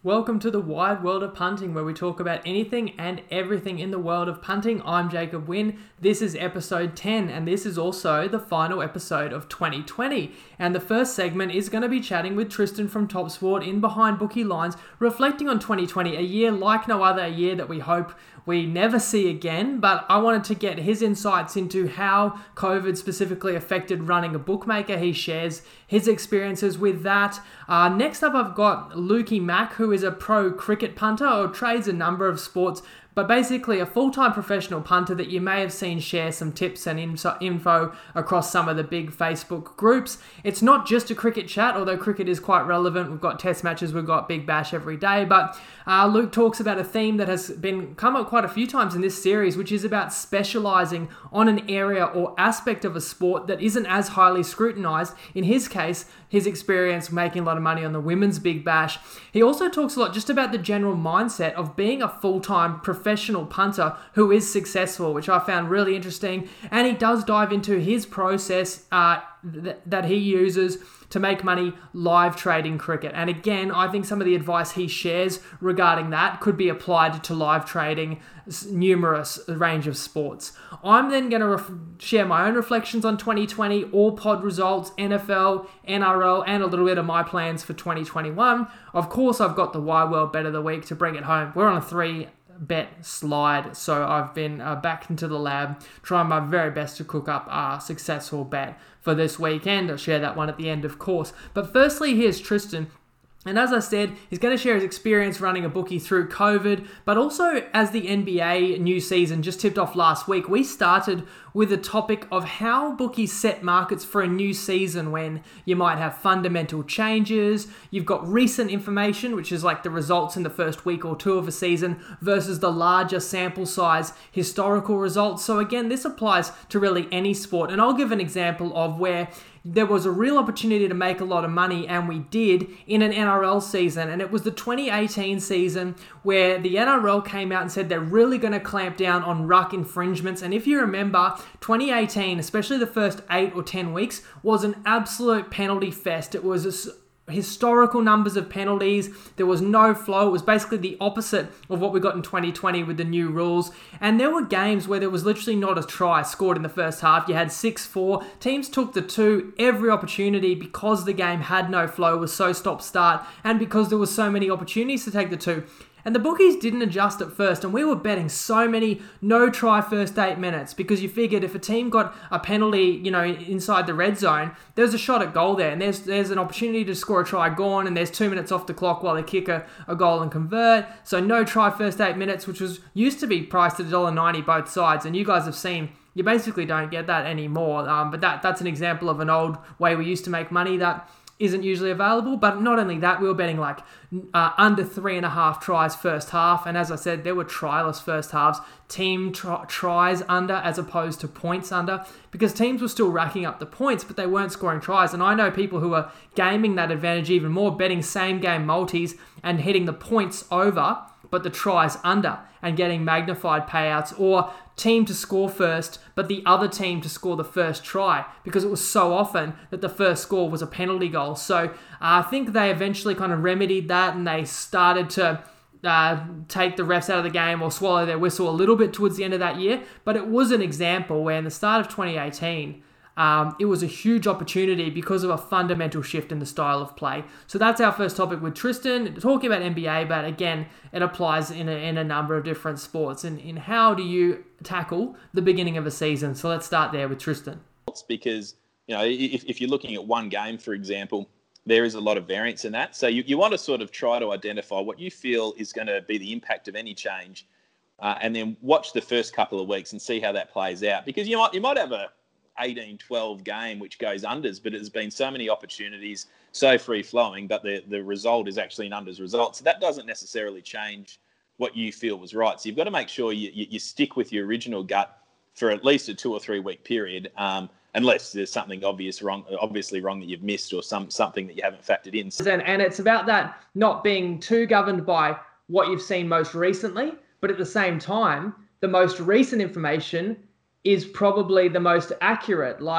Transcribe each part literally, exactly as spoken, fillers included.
Welcome to the wide world of punting, where we talk about anything and everything in the world of punting. I'm Jacob Wynn. This is episode ten, and this is also the final episode of twenty twenty. And the first segment is going to be chatting with Tristan from TopSport in Behind Bookie Lines, reflecting on twenty twenty, a year like no other, a year that we hope we never see again. But I wanted to get his insights into how COVID specifically affected running a bookmaker. He shares his experiences with that. Uh, next up, I've got Lukey Mack, who is a pro cricket punter or trades a number of sports, but basically a full-time professional punter that you may have seen share some tips and info across some of the big Facebook groups. It's not just a cricket chat, although cricket is quite relevant. We've got test matches, we've got Big Bash every day, but uh, Luke talks about a theme that has been come up quite a few times in this series, which is about specializing on an area or aspect of a sport that isn't as highly scrutinized. In his case, his experience making a lot of money on the women's Big Bash. He also talks a lot just about the general mindset of being a full-time professional punter who is successful, which I found really interesting. And he does dive into his process uh, th- that he uses to make money live trading cricket. And again, I think some of the advice he shares regarding that could be applied to live trading numerous range of sports. I'm then going to ref- share my own reflections on twenty twenty, all pod results, N F L, N R L, and a little bit of my plans for twenty twenty-one. Of course, I've got the Wide World Bet of the Week to bring it home. We're on a three bet slide, so I've been uh, back into the lab trying my very best to cook up a successful bet for this weekend. I'll share that one at the end, of course. But firstly, here's Tristan. And as I said, he's going to share his experience running a bookie through COVID, but also as the N B A new season just tipped off last week, we started with a topic of how bookies set markets for a new season when you might have fundamental changes, you've got recent information, which is like the results in the first week or two of a season, versus the larger sample size historical results. So again, this applies to really any sport. And I'll give an example of where there was a real opportunity to make a lot of money, and we did in an N R L season. And it was the twenty eighteen season where the N R L came out and said they're really going to clamp down on ruck infringements. And if you remember, twenty eighteen, especially the first eight or ten weeks, was an absolute penalty fest. It was a historical numbers of penalties. There was no flow. It was basically the opposite of what we got in twenty twenty with the new rules. And there were games where there was literally not a try scored in the first half. You had six four. Teams took the two every opportunity because the game had no flow, was so stop-start, and because there was so many opportunities to take the two. And the bookies didn't adjust at first, and we were betting so many no try first eight minutes because you figured if a team got a penalty, you know, inside the red zone, there's a shot at goal there, and there's there's an opportunity to score a try gone, and there's two minutes off the clock while they kick a, a goal and convert. So no try first eight minutes, which was used to be priced at one dollar ninety both sides, and you guys have seen you basically don't get that anymore. Um, but that that's an example of an old way we used to make money that isn't usually available. But not only that, we were betting like uh, under three and a half tries first half. And as I said, there were tryless first halves, team tri- tries under as opposed to points under, because teams were still racking up the points, but they weren't scoring tries. And I know people who are gaming that advantage even more, betting same game multis and hitting the points over, but the tries under, and getting magnified payouts, or team to score first, but the other team to score the first try, because it was so often that the first score was a penalty goal. So uh, I think they eventually kind of remedied that, and they started to uh, take the refs out of the game or swallow their whistle a little bit towards the end of that year. But it was an example where in the start of twenty eighteen, Um, it was a huge opportunity because of a fundamental shift in the style of play. So that's our first topic with Tristan, talking about N B A, but again, it applies in a, in a number of different sports. And in how do you tackle the beginning of a season? So let's start there with Tristan. Because, you know, if, if you're looking at one game, for example, there is a lot of variance in that. So you, you want to sort of try to identify what you feel is going to be the impact of any change, uh, and then watch the first couple of weeks and see how that plays out. Because you might you might have a eighteen twelve game which goes unders, but there's been so many opportunities, so free-flowing, but the, the result is actually an unders result. So that doesn't necessarily change what you feel was right. So you've got to make sure you, you, you stick with your original gut for at least a two or three week period, um, unless there's something obvious wrong, obviously wrong that you've missed, or some something that you haven't factored in. And, and it's about that not being too governed by what you've seen most recently, but at the same time, the most recent information is probably the most accurate. Like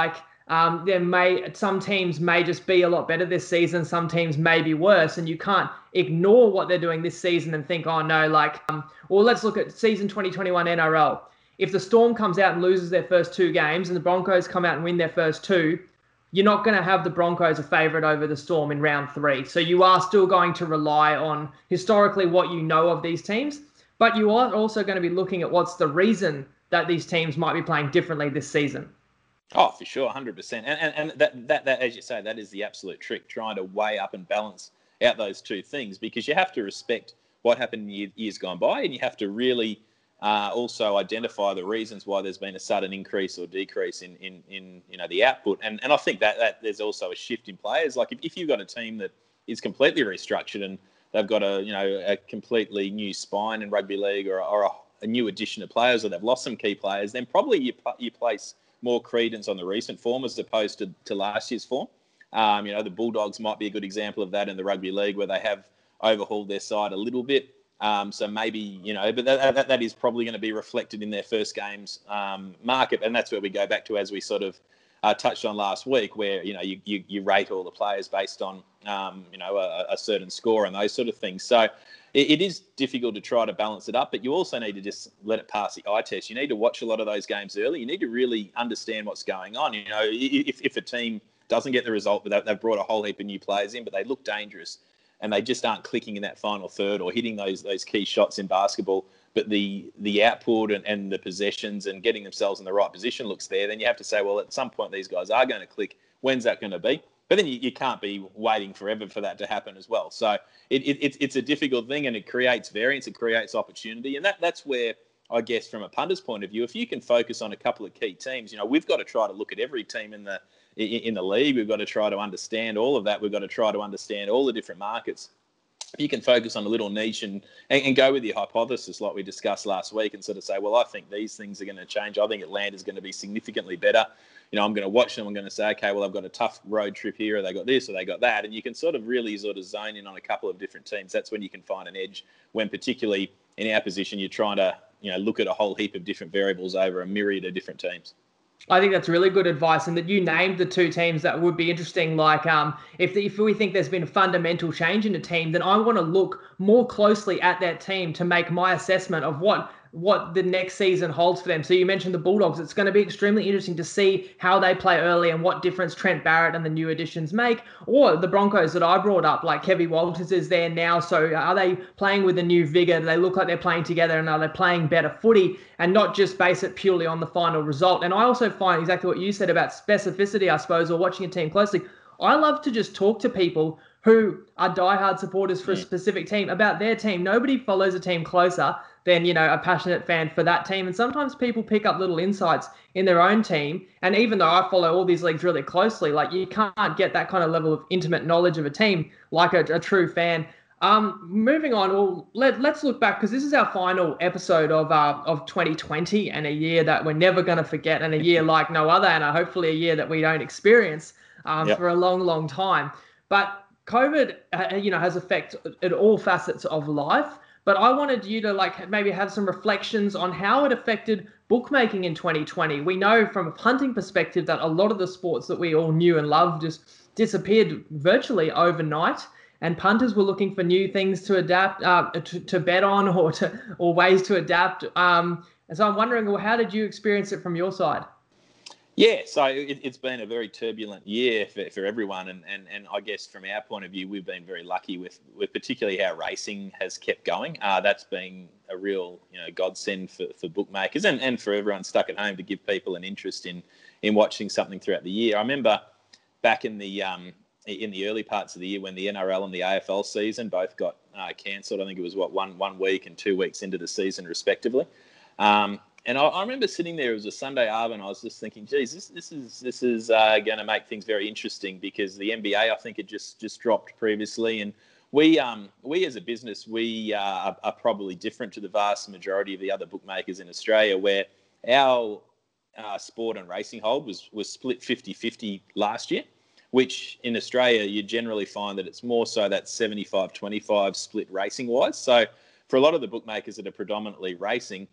Um, there may some teams may just be a lot better this season. Some teams may be worse, and you can't ignore what they're doing this season and think, oh no, like, um, well, let's look at season twenty twenty-one N R L. If the Storm comes out and loses their first two games, and the Broncos come out and win their first two, you're not going to have the Broncos a favourite over the Storm in round three. So you are still going to rely on historically what you know of these teams, but you are also going to be looking at what's the reason that these teams might be playing differently this season. Oh, for sure, one hundred percent. And, and, and that, that, that, as you say, that is the absolute trick, trying to weigh up and balance out those two things, because you have to respect what happened in years gone by, and you have to really uh, also identify the reasons why there's been a sudden increase or decrease in, in, in you know, the output. And and I think that, that there's also a shift in players. Like if, if you've got a team that is completely restructured and they've got a you know a completely new spine in rugby league, or, or a, a new addition of players, or they've lost some key players, then probably you you place more credence on the recent form as opposed to, to last year's form. Um, you know, the Bulldogs might be a good example of that in the rugby league, where they have overhauled their side a little bit. Um, so maybe, you know, but that, that, that is probably going to be reflected in their first game's um, market. And that's where we go back to, as we sort of uh, touched on last week, where, you know, you, you, you rate all the players based on, um, you know, a, a certain score and those sort of things. So it, it is difficult to try to balance it up, but you also need to just let it pass the eye test. You need to watch a lot of those games early. You need to really understand what's going on. You know, if, if a team doesn't get the result, but they've brought a whole heap of new players in, but they look dangerous, and they just aren't clicking in that final third or hitting those those key shots in basketball, but the the output and, and the possessions and getting themselves in the right position looks there, then you have to say, well, at some point these guys are going to click. When's that going to be? But then you, you can't be waiting forever for that to happen as well. So it, it, it's, it's a difficult thing, and it creates variance, it creates opportunity. And that that's where, I guess, from a punter's point of view, if you can focus on a couple of key teams, you know, we've got to try to look at every team in the in the league. We've got to try to understand all of that. We've got to try to understand all the different markets. You can focus on a little niche and, and, and go with your hypothesis like we discussed last week, and sort of say, well, I think these things are going to change. I think Atlanta is going to be significantly better. You know, I'm going to watch them. I'm going to say, okay, well, I've got a tough road trip here, or they got this, or they got that. And you can sort of really sort of zone in on a couple of different teams. That's when you can find an edge, when particularly in our position, you're trying to, you know, look at a whole heap of different variables over a myriad of different teams. I think that's really good advice, and that you named the two teams that would be interesting. Like, um, if the, if we think there's been a fundamental change in a team, then I want to look more closely at that team to make my assessment of what what the next season holds for them. So you mentioned the Bulldogs. It's going to be extremely interesting to see how they play early and what difference Trent Barrett and the new additions make. Or the Broncos that I brought up, like Kevin Walters is there now. So are they playing with a new vigor? Do they look like they're playing together, and are they playing better footy, and not just base it purely on the final result? And I also find exactly what you said about specificity, I suppose, or watching a team closely. I love to just talk to people who are diehard supporters for a specific team about their team. Nobody follows a team closer than, you know, a passionate fan for that team. And sometimes people pick up little insights in their own team. And even though I follow all these leagues really closely, like, you can't get that kind of level of intimate knowledge of a team like a, a true fan. Um, moving on, well, let, let's look back, because this is our final episode of uh, of twenty twenty, and a year that we're never going to forget, and a year like no other, and uh, hopefully a year that we don't experience um, yep. for a long, long time. But COVID, uh, you know, has affected all facets of life. But I wanted you to like maybe have some reflections on how it affected bookmaking in twenty twenty. We know from a punting perspective that a lot of the sports that we all knew and loved just disappeared virtually overnight, and punters were looking for new things to adapt, uh, to, to bet on, or to or ways to adapt. Um, and so I'm wondering, well, how did you experience it from your side? Yeah, so it, it's been a very turbulent year for, for everyone, and, and and I guess from our point of view, we've been very lucky with, with particularly how racing has kept going. Uh, that's been a real, you know, godsend for, for bookmakers and, and for everyone stuck at home, to give people an interest in in watching something throughout the year. I remember back in the um in the early parts of the year when the N R L and the A F L season both got uh, cancelled. I think it was what one one week and two weeks into the season respectively. Um, And I, I remember sitting there, it was a Sunday afternoon, I was just thinking, geez, this, this is this is uh, going to make things very interesting, because the N B A, I think, had just, just dropped previously. And we um we as a business, we uh, are, are probably different to the vast majority of the other bookmakers in Australia, where our uh, sport and racing hold was, was split fifty-fifty last year, which in Australia, you generally find that it's more so that seventy-five twenty-five split racing-wise. So for a lot of the bookmakers that are predominantly racing,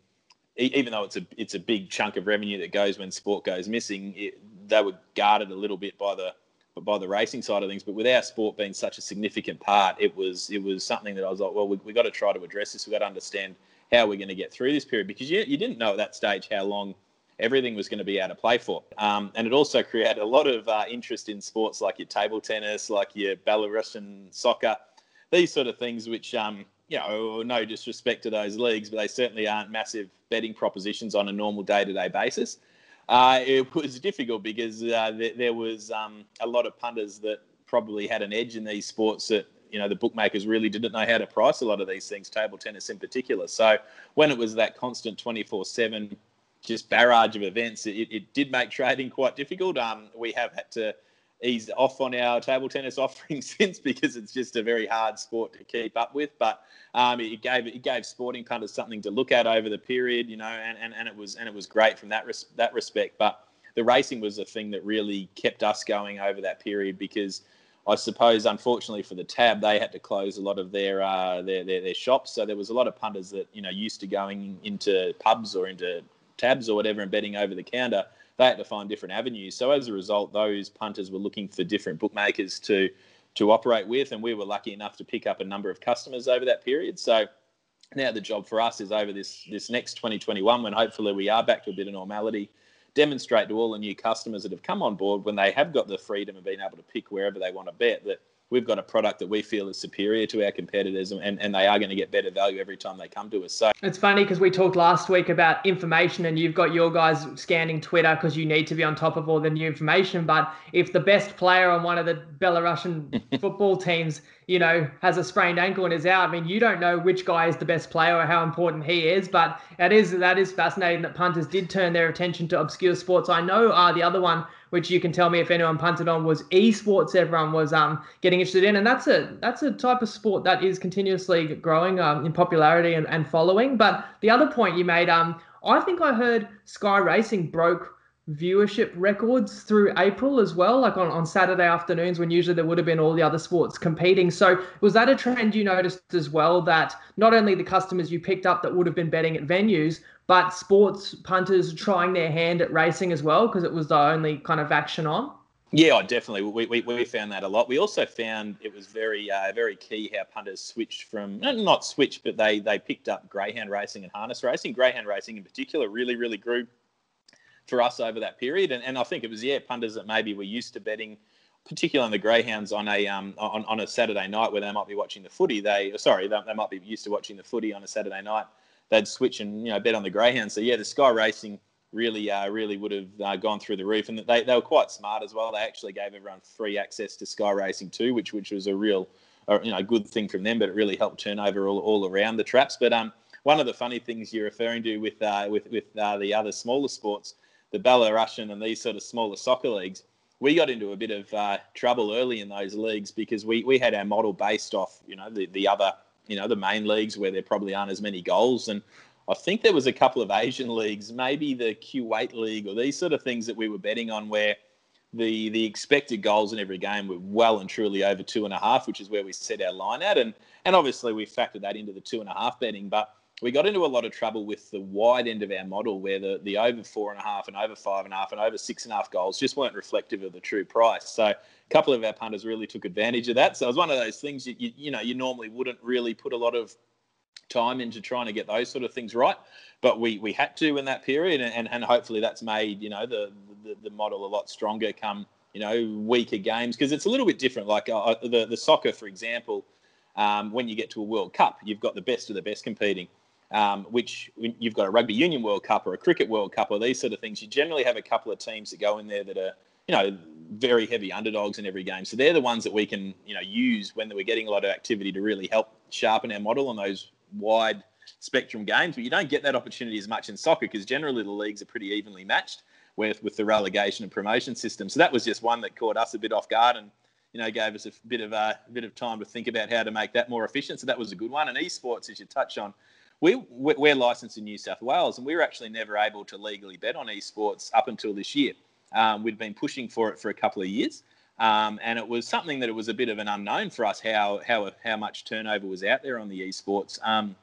e- even though it's a it's a big chunk of revenue that goes when sport goes missing, it, they were guarded a little bit by the by the racing side of things. But with our sport being such a significant part, it was it was something that I was like, well, we we got to try to address this. We got to understand how we're going to get through this period, because you you didn't know at that stage how long everything was going to be out of play for. Um, and it also created a lot of uh, interest in sports like your table tennis, like your Belarusian soccer, these sort of things, which, um, you know, no disrespect to those leagues, but they certainly aren't massive betting propositions on a normal day-to-day basis. Uh, it was difficult because uh, th- there was um, a lot of punters that probably had an edge in these sports that, you know, the bookmakers really didn't know how to price a lot of these things, table tennis in particular. So when it was that constant twenty-four seven just barrage of events, it, it did make trading quite difficult. Um, we have had to ease off on our table tennis offerings since, because it's just a very hard sport to keep up with. But um, it gave it gave sporting punters something to look at over the period, you know, and, and, and it was and it was great from that res- that respect. But the racing was the thing that really kept us going over that period, because I suppose, unfortunately for the tab, they had to close a lot of their, uh, their their their shops. So there was a lot of punters that, you know, used to going into pubs or into tabs or whatever and betting over the counter. They had to find different avenues. So as a result, those punters were looking for different bookmakers to to operate with, and we were lucky enough to pick up a number of customers over that period. So now the job for us is over this this next twenty twenty-one, when hopefully we are back to a bit of normality, demonstrate to all the new customers that have come on board, when they have got the freedom of being able to pick wherever they want to bet, that we've got a product that we feel is superior to our competitors, and, and they are going to get better value every time they come to us. So it's funny because we talked last week about information, and you've got your guys scanning Twitter because you need to be on top of all the new information. But if the best player on one of the Belarusian football teams, you know, has a sprained ankle and is out, I mean, you don't know which guy is the best player or how important he is. But that is that is fascinating that punters did turn their attention to obscure sports. I know uh, the other one, which you can tell me if anyone punted on, was esports. Everyone was um, getting interested in, and that's a that's a type of sport that is continuously growing um, in popularity and, and following. But the other point you made, um, I think I heard Sky Racing broke viewership records through April as well, like on, on Saturday afternoons when usually there would have been all the other sports competing. So was that a trend you noticed as well, that not only the customers you picked up that would have been betting at venues, but sports punters trying their hand at racing as well, because it was the only kind of action on? yeah, definitely. We, we we found that a lot. We also found it was very uh, very key how punters switched from, not switched, but they they picked up greyhound racing and harness racing. Greyhound racing in particular really, really grew for us over that period. And, and I think it was, yeah, punters that maybe were used to betting, particularly on the greyhounds, on a um on, on a Saturday night where they might be watching the footy. They sorry, they, they might be used to watching the footy on a Saturday night. They'd switch and, you know, bet on the greyhounds. So yeah, the Sky Racing really uh, really would have uh, gone through the roof, and they they were quite smart as well. They actually gave everyone free access to Sky Racing too, which which was a real uh, you know good thing from them. But it really helped turn over all, all around the traps. But um one of the funny things you're referring to with uh, with with uh, the other smaller sports, the Belarusian and these sort of smaller soccer leagues, we got into a bit of uh, trouble early in those leagues because we, we had our model based off, you know, the, the other, you know, the main leagues where there probably aren't as many goals. And I think there was a couple of Asian leagues, maybe the Kuwait League or these sort of things that we were betting on, where the the expected goals in every game were well and truly over two and a half, which is where we set our line at. And, and obviously we factored that into the two and a half betting, but we got into a lot of trouble with the wide end of our model, where the, the over four and a half and over five and a half and over six and a half goals just weren't reflective of the true price. So a couple of our punters really took advantage of that. So it was one of those things, you, you, you know, you normally wouldn't really put a lot of time into trying to get those sort of things right, but we we had to in that period, and, and hopefully that's made, you know, the, the, the model a lot stronger come, you know, weaker games, because it's a little bit different. Like uh, the, the soccer, for example, um, when you get to a World Cup, you've got the best of the best competing. Um, which you've got a Rugby Union World Cup or a Cricket World Cup or these sort of things, you generally have a couple of teams that go in there that are, you know, very heavy underdogs in every game. So they're the ones that we can, you know, use when we're getting a lot of activity to really help sharpen our model on those wide spectrum games. But you don't get that opportunity as much in soccer because generally the leagues are pretty evenly matched with, with the relegation and promotion system. So that was just one that caught us a bit off guard and, you know, gave us a bit of a, a bit of time to think about how to make that more efficient. So that was a good one. And esports, as you touch on, We, we're licensed in New South Wales, and we were actually never able to legally bet on esports up until this year. Um, we'd been pushing for it for a couple of years, um, and it was something that it was a bit of an unknown for us how how how much turnover was out there on the esports. Um,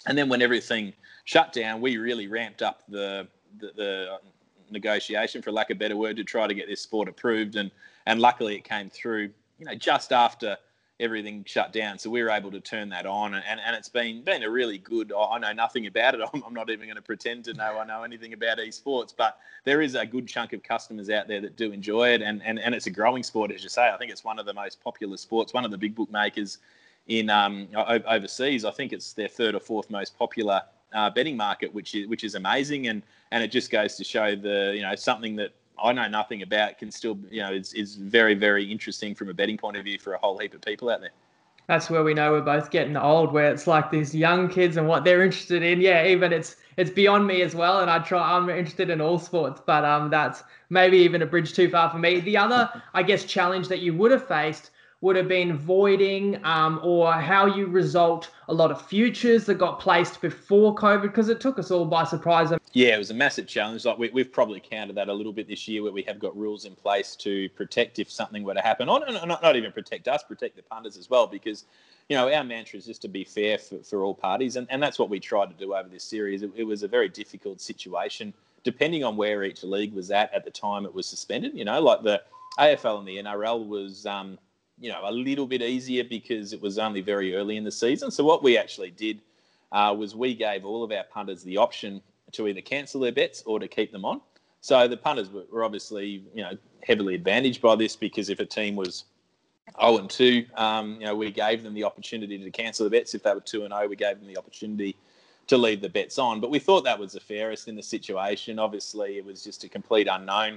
And then when everything shut down, we really ramped up the, the, the negotiation, for lack of a better word, to try to get this sport approved. And, and luckily it came through, you know, just after everything shut down. So we were able to turn that on. And, and it's been been a really good, I know nothing about it. I'm, I'm not even going to pretend to know I know anything about esports, but there is a good chunk of customers out there that do enjoy it. And, and, and it's a growing sport, as you say. I think it's one of the most popular sports, one of the big bookmakers in um, overseas. I think it's their third or fourth most popular uh, betting market, which is which is amazing, and and it just goes to show the you know something that I know nothing about can still you know is is very very interesting from a betting point of view for a whole heap of people out there. That's where we know we're both getting old, where it's like these young kids and what they're interested in. Yeah, even it's it's beyond me as well, and I try. I'm interested in all sports, but um, that's maybe even a bridge too far for me. The other, I guess, challenge that you would have faced would have been voiding um, or how you result a lot of futures that got placed before COVID, because it took us all by surprise. Yeah, it was a massive challenge. Like we, we've probably countered that a little bit this year, where we have got rules in place to protect if something were to happen. Or not, not, not even protect us, protect the punters as well, because you know our mantra is just to be fair for, for all parties, and, and that's what we tried to do over this series. It, it was a very difficult situation, depending on where each league was at at the time it was suspended. You know, like the A F L and the N R L was. Um, you know, a little bit easier because it was only very early in the season. So what we actually did uh, was we gave all of our punters the option to either cancel their bets or to keep them on. So the punters were, were obviously, you know, heavily advantaged by this, because if a team was oh and two, um, you know, we gave them the opportunity to cancel the bets. If they were two and oh, we gave them the opportunity to leave the bets on. But we thought that was the fairest in the situation. Obviously, it was just a complete unknown.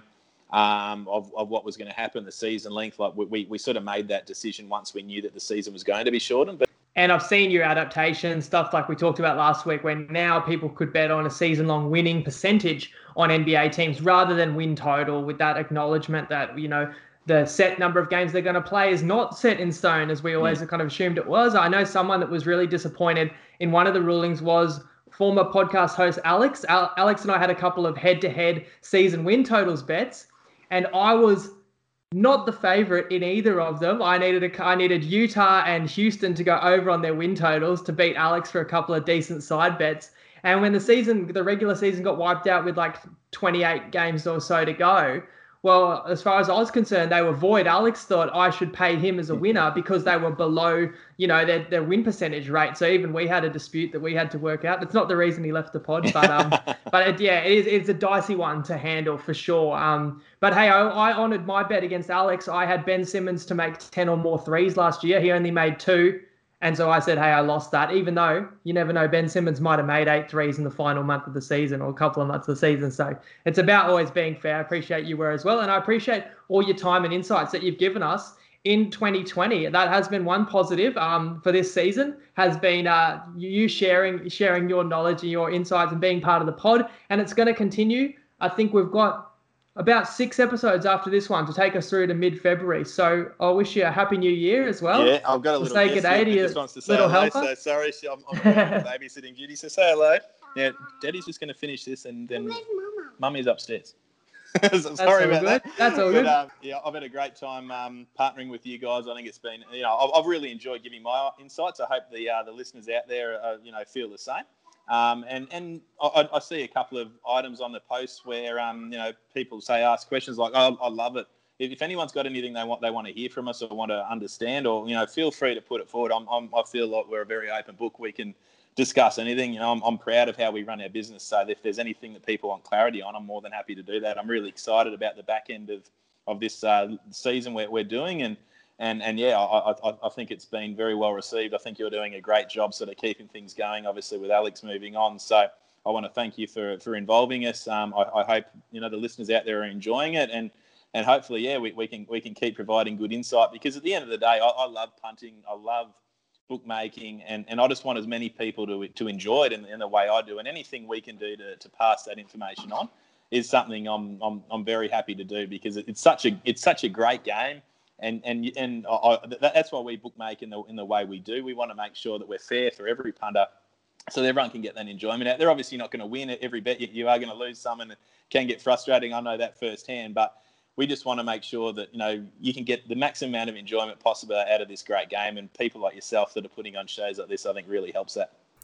Um, of, of what was going to happen the season length. Like we, we, we sort of made that decision once we knew that the season was going to be shortened. But and I've seen your adaptation stuff like we talked about last week, when now people could bet on a season-long winning percentage on N B A teams rather than win total, with that acknowledgement that, you know, the set number of games they're going to play is not set in stone, as we always mm. kind of assumed it was. I know someone that was really disappointed in one of the rulings was former podcast host Alex. Al- Alex and I had a couple of head-to-head season win totals bets, and I was not the favorite in either of them. I needed a, I needed Utah and Houston to go over on their win totals to beat Alex for a couple of decent side bets. And when the season, the regular season got wiped out with like twenty-eight games or so to go, well, as far as I was concerned, they were void. Alex thought I should pay him as a winner because they were below, you know, their, their win percentage rate. So even we had a dispute that we had to work out. That's not the reason he left the pod, but um, but it, yeah, it is, it's a dicey one to handle for sure. Um, but hey, I, I honoured my bet against Alex. I had Ben Simmons to make ten or more threes last year. He only made two. And so I said, hey, I lost that, even though you never know, Ben Simmons might have made eight threes in the final month of the season or a couple of months of the season. So it's about always being fair. I appreciate you were as well. And I appreciate all your time and insights that you've given us in twenty twenty. That has been one positive um, for this season, has been uh, you sharing sharing your knowledge and your insights and being part of the pod. And it's going to continue. I think we've got about six episodes after this one to take us through to mid-February. So I wish you a happy new year as well. Yeah, I've got a little say good day to your just wants to say little hello. helper. So sorry, I'm, I'm babysitting duty. So say hello. Yeah, Daddy's just going to finish this, and then Mummy's upstairs. so sorry about good. that. That's all but, good. Um, yeah, I've had a great time um, partnering with you guys. I think it's been, you know, I've, I've really enjoyed giving my insights. I hope the uh, the listeners out there, uh, you know, feel the same. Um, and and I, I see a couple of items on the posts where um, you know, people say ask questions like, "Oh, I love it." If, if anyone's got anything they want they want to hear from us or want to understand, or you know, feel free to put it forward. I'm, I'm I feel like we're a very open book. We can discuss anything. You know, I'm, I'm proud of how we run our business. So if there's anything that people want clarity on, I'm more than happy to do that. I'm really excited about the back end of of this uh, season we're we're doing and. And and yeah, I, I I think it's been very well received. I think you're doing a great job sort of keeping things going, obviously with Alex moving on. So I want to thank you for, for involving us. Um, I, I hope, you know, the listeners out there are enjoying it, and and hopefully, yeah, we, we can we can keep providing good insight, because at the end of the day, I, I love punting, I love bookmaking, and, and I just want as many people to to enjoy it in, in the way I do. And anything we can do to, to pass that information on is something I'm I'm I'm very happy to do, because it's such a it's such a great game. And and and I, that's why we bookmake in the in the way we do. We want to make sure that we're fair for every punter, so that everyone can get that enjoyment out. They're obviously not going to win at every bet. You are going to lose some, and it can get frustrating. I know that firsthand. But we just want to make sure that, you know, you can get the maximum amount of enjoyment possible out of this great game. And people like yourself that are putting on shows like this, I think, really helps that.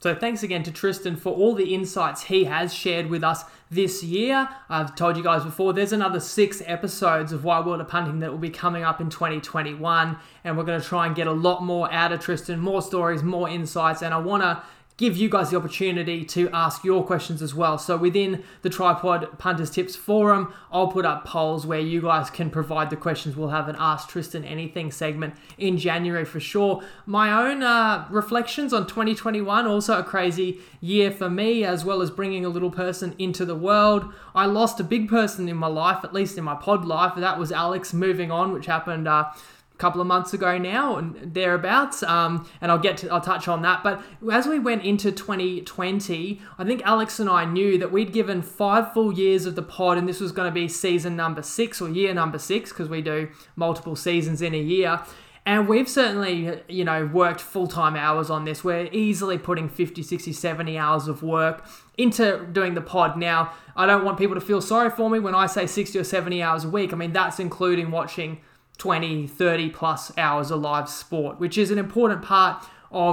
So thanks again to Tristan for all the insights he has shared with us this year. I've told you guys before, there's another six episodes of Wide World of Punting that will be coming up in twenty twenty-one, and we're going to try and get a lot more out of Tristan, more stories, more insights, and I want to give you guys the opportunity to ask your questions as well. So within the Tripod Punters Tips forum, I'll put up polls where you guys can provide the questions. We'll have an Ask Tristan Anything segment in January for sure. My own uh, reflections on twenty twenty-one, also a crazy year for me, as well as bringing a little person into the world. I lost a big person in my life, at least in my pod life. That was Alex moving on, which happened uh, couple of months ago now and thereabouts, um, and I'll get to, I'll touch on that. But as we went into twenty twenty, I think Alex and I knew that we'd given five full years of the pod, and this was going to be season number six or year number six, because we do multiple seasons in a year. And we've certainly, you know, worked full-time hours on this. We're easily putting fifty, sixty, seventy hours of work into doing the pod. Now, I don't want people to feel sorry for me when I say sixty or seventy hours a week. I mean, that's including watching twenty, thirty plus hours of live sport, which is an important part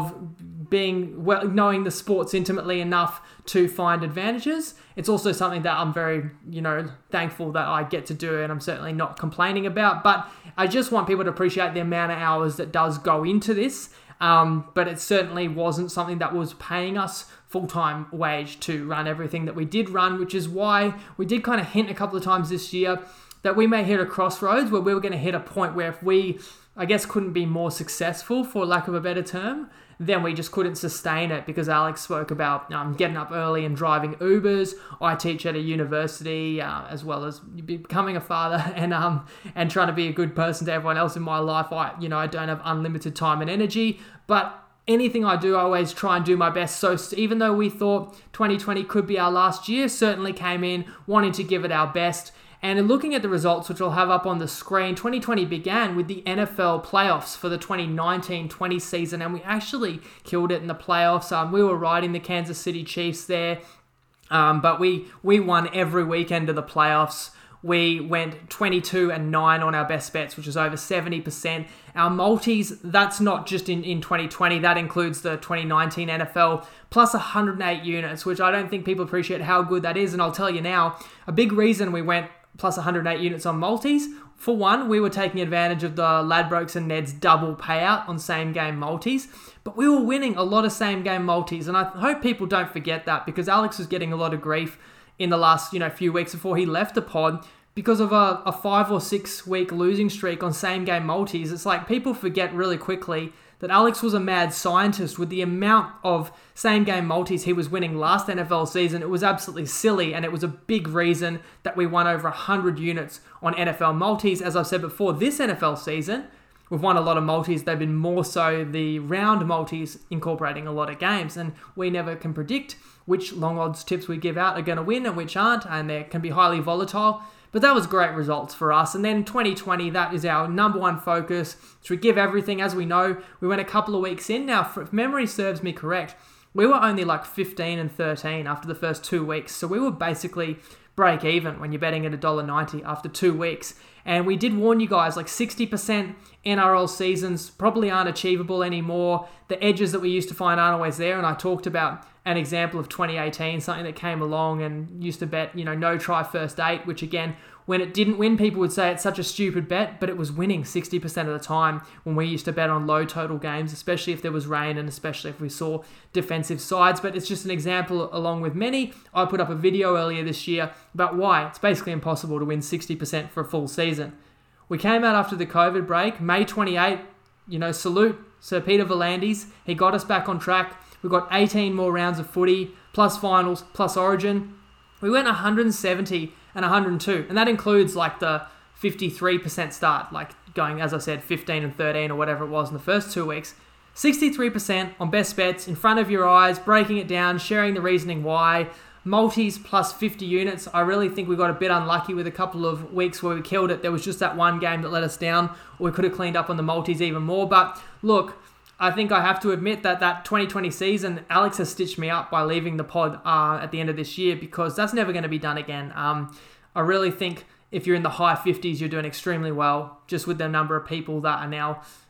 of being well, knowing the sports intimately enough to find advantages. It's also something that I'm very, you know, thankful that I get to do, and I'm certainly not complaining about. But I just want people to appreciate the amount of hours that does go into this. Um, but it certainly wasn't something that was paying us full-time wage to run everything that we did run, which is why we did kind of hint a couple of times this year that we may hit a crossroads where we were going to hit a point where if we, I guess, couldn't be more successful, for lack of a better term, then we just couldn't sustain it, because Alex spoke about um, getting up early and driving Ubers. I teach at a university, uh, as well as becoming a father and um and trying to be a good person to everyone else in my life. I, you know, I don't have unlimited time and energy, but anything I do, I always try and do my best. So even though we thought twenty twenty could be our last year, certainly came in wanting to give it our best. And in looking at the results, which I'll have up on the screen, twenty twenty began with the N F L playoffs for the twenty nineteen twenty season, and we actually killed it in the playoffs. Um, we were riding the Kansas City Chiefs there, um, but we we won every weekend of the playoffs. We went twenty-two and nine on our best bets, which is over seventy percent. Our multis, that's not just in, in twenty twenty, that includes the twenty nineteen N F L, plus one hundred eight units, which I don't think people appreciate how good that is. And I'll tell you now, a big reason we went plus one hundred eight units on multis, for one, we were taking advantage of the Ladbrokes and Ned's double payout on same game multis, but we were winning a lot of same game multis, and I hope people don't forget that, because Alex was getting a lot of grief in the last, you know, few weeks before he left the pod because of a, a five or six week losing streak on same game multis. It's like people forget really quickly that Alex was a mad scientist with the amount of same game multis he was winning last N F L season. It was absolutely silly, and it was a big reason that we won over one hundred units on N F L multis. As I've said before, this N F L season, we've won a lot of multis. They've been more so the round multis, incorporating a lot of games, and we never can predict which long odds tips we give out are going to win and which aren't, and they can be highly volatile. But that was great results for us. And then twenty twenty, that is our number one focus. So we give everything. As we know, we went a couple of weeks in. Now, if memory serves me correct, we were only like fifteen and thirteen after the first two weeks. So we were basically break even when you're betting at one dollar ninety after two weeks. And we did warn you guys, like sixty percent N R L seasons probably aren't achievable anymore. The edges that we used to find aren't always there. And I talked about an example of twenty eighteen, something that came along and used to bet, you know, no try first eight, which again, when it didn't win, people would say it's such a stupid bet, but it was winning sixty percent of the time when we used to bet on low total games, especially if there was rain and especially if we saw defensive sides. But it's just an example along with many. I put up a video earlier this year about why it's basically impossible to win sixty percent for a full season. We came out after the COVID break, May twenty-eighth, you know, salute Sir Peter V'landys. He got us back on track. We've got eighteen more rounds of footy, plus finals, plus origin. We went one hundred seventy and one hundred two, and that includes like the fifty-three percent start, like going, as I said, fifteen and thirteen or whatever it was in the first two weeks. sixty-three percent on best bets in front of your eyes, breaking it down, sharing the reasoning why. Multis plus fifty units. I really think we got a bit unlucky with a couple of weeks where we killed it. There was just that one game that let us down, or we could have cleaned up on the multis even more. But look, I think I have to admit that that twenty twenty season, Alex has stitched me up by leaving the pod uh, at the end of this year, because that's never going to be done again. Um, I really think if you're in the high fifties, you're doing extremely well, just with the number of people that are now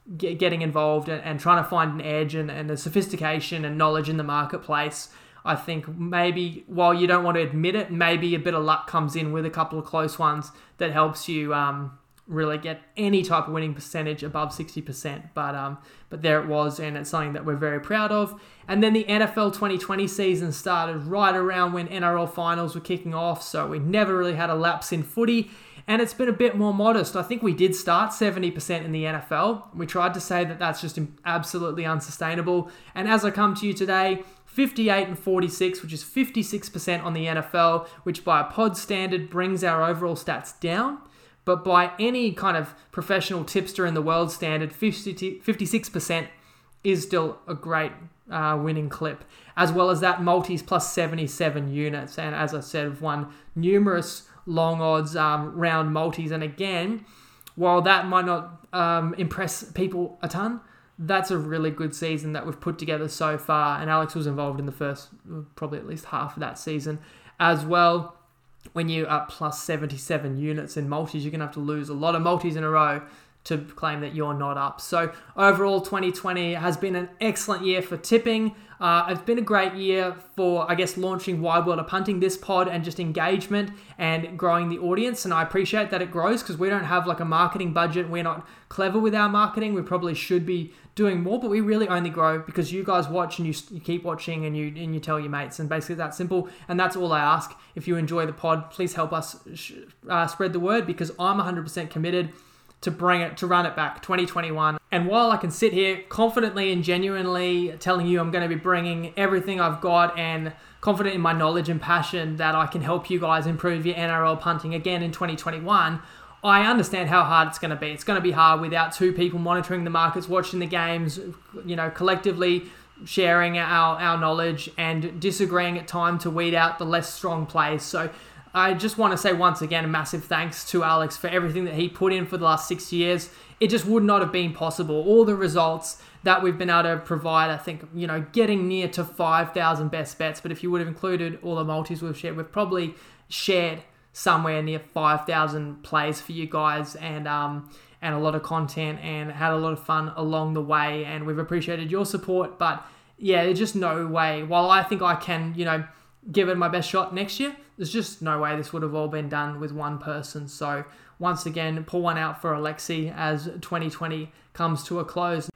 get, getting involved and, and trying to find an edge and, and a sophistication and knowledge in the marketplace. I think maybe while you don't want to admit it, maybe a bit of luck comes in with a couple of close ones that helps you um, really get any type of winning percentage above sixty percent. But um, but there it was, and it's something that we're very proud of. And then the N F L twenty twenty season started right around when N R L finals were kicking off, so we never really had a lapse in footy. And it's been a bit more modest. I think we did start seventy percent in the N F L. We tried to say that that's just absolutely unsustainable. And as I come to you today, fifty-eight and forty-six, which is fifty-six percent on the N F L, which by a pod standard brings our overall stats down. But by any kind of professional tipster in the world standard, fifty-six percent is still a great uh, winning clip. As well as that, multis plus seventy-seven units. And as I said, we've won numerous long odds um, round multis. And again, while that might not um, impress people a ton, that's a really good season that we've put together so far. And Alex was involved in the first, probably at least half of that season as well. When you're up plus seventy-seven units in multis, you're going to have to lose a lot of multis in a row to claim that you're not up. So overall, twenty twenty has been an excellent year for tipping. Uh, it's been a great year for, I guess, launching Wide World of Punting, this pod, and just engagement and growing the audience. And I appreciate that it grows because we don't have like a marketing budget. We're not clever with our marketing. We probably should be doing more, but we really only grow because you guys watch and you, you keep watching and you and you tell your mates. And basically that's simple. And that's all I ask. If you enjoy the pod, please help us uh, spread the word, because I'm one hundred percent committed to bring it, to run it back, twenty twenty-one. And while I can sit here confidently and genuinely telling you I'm going to be bringing everything I've got and confident in my knowledge and passion that I can help you guys improve your N R L punting again in twenty twenty-one, I understand how hard it's going to be. It's going to be hard without two people monitoring the markets, watching the games, you know, collectively sharing our, our knowledge and disagreeing at time to weed out the less strong plays. So I just want to say once again, a massive thanks to Alex for everything that he put in for the last six years. It just would not have been possible. All the results that we've been able to provide, I think, you know, getting near to five thousand best bets. But if you would have included all the multis we've shared, we've probably shared somewhere near five thousand plays for you guys, and um and a lot of content, and had a lot of fun along the way. And we've appreciated your support. But yeah, there's just no way. While I think I can, you know, give it my best shot next year, there's just no way this would have all been done with one person. So once again, pour one out for Alexi as twenty twenty comes to a close.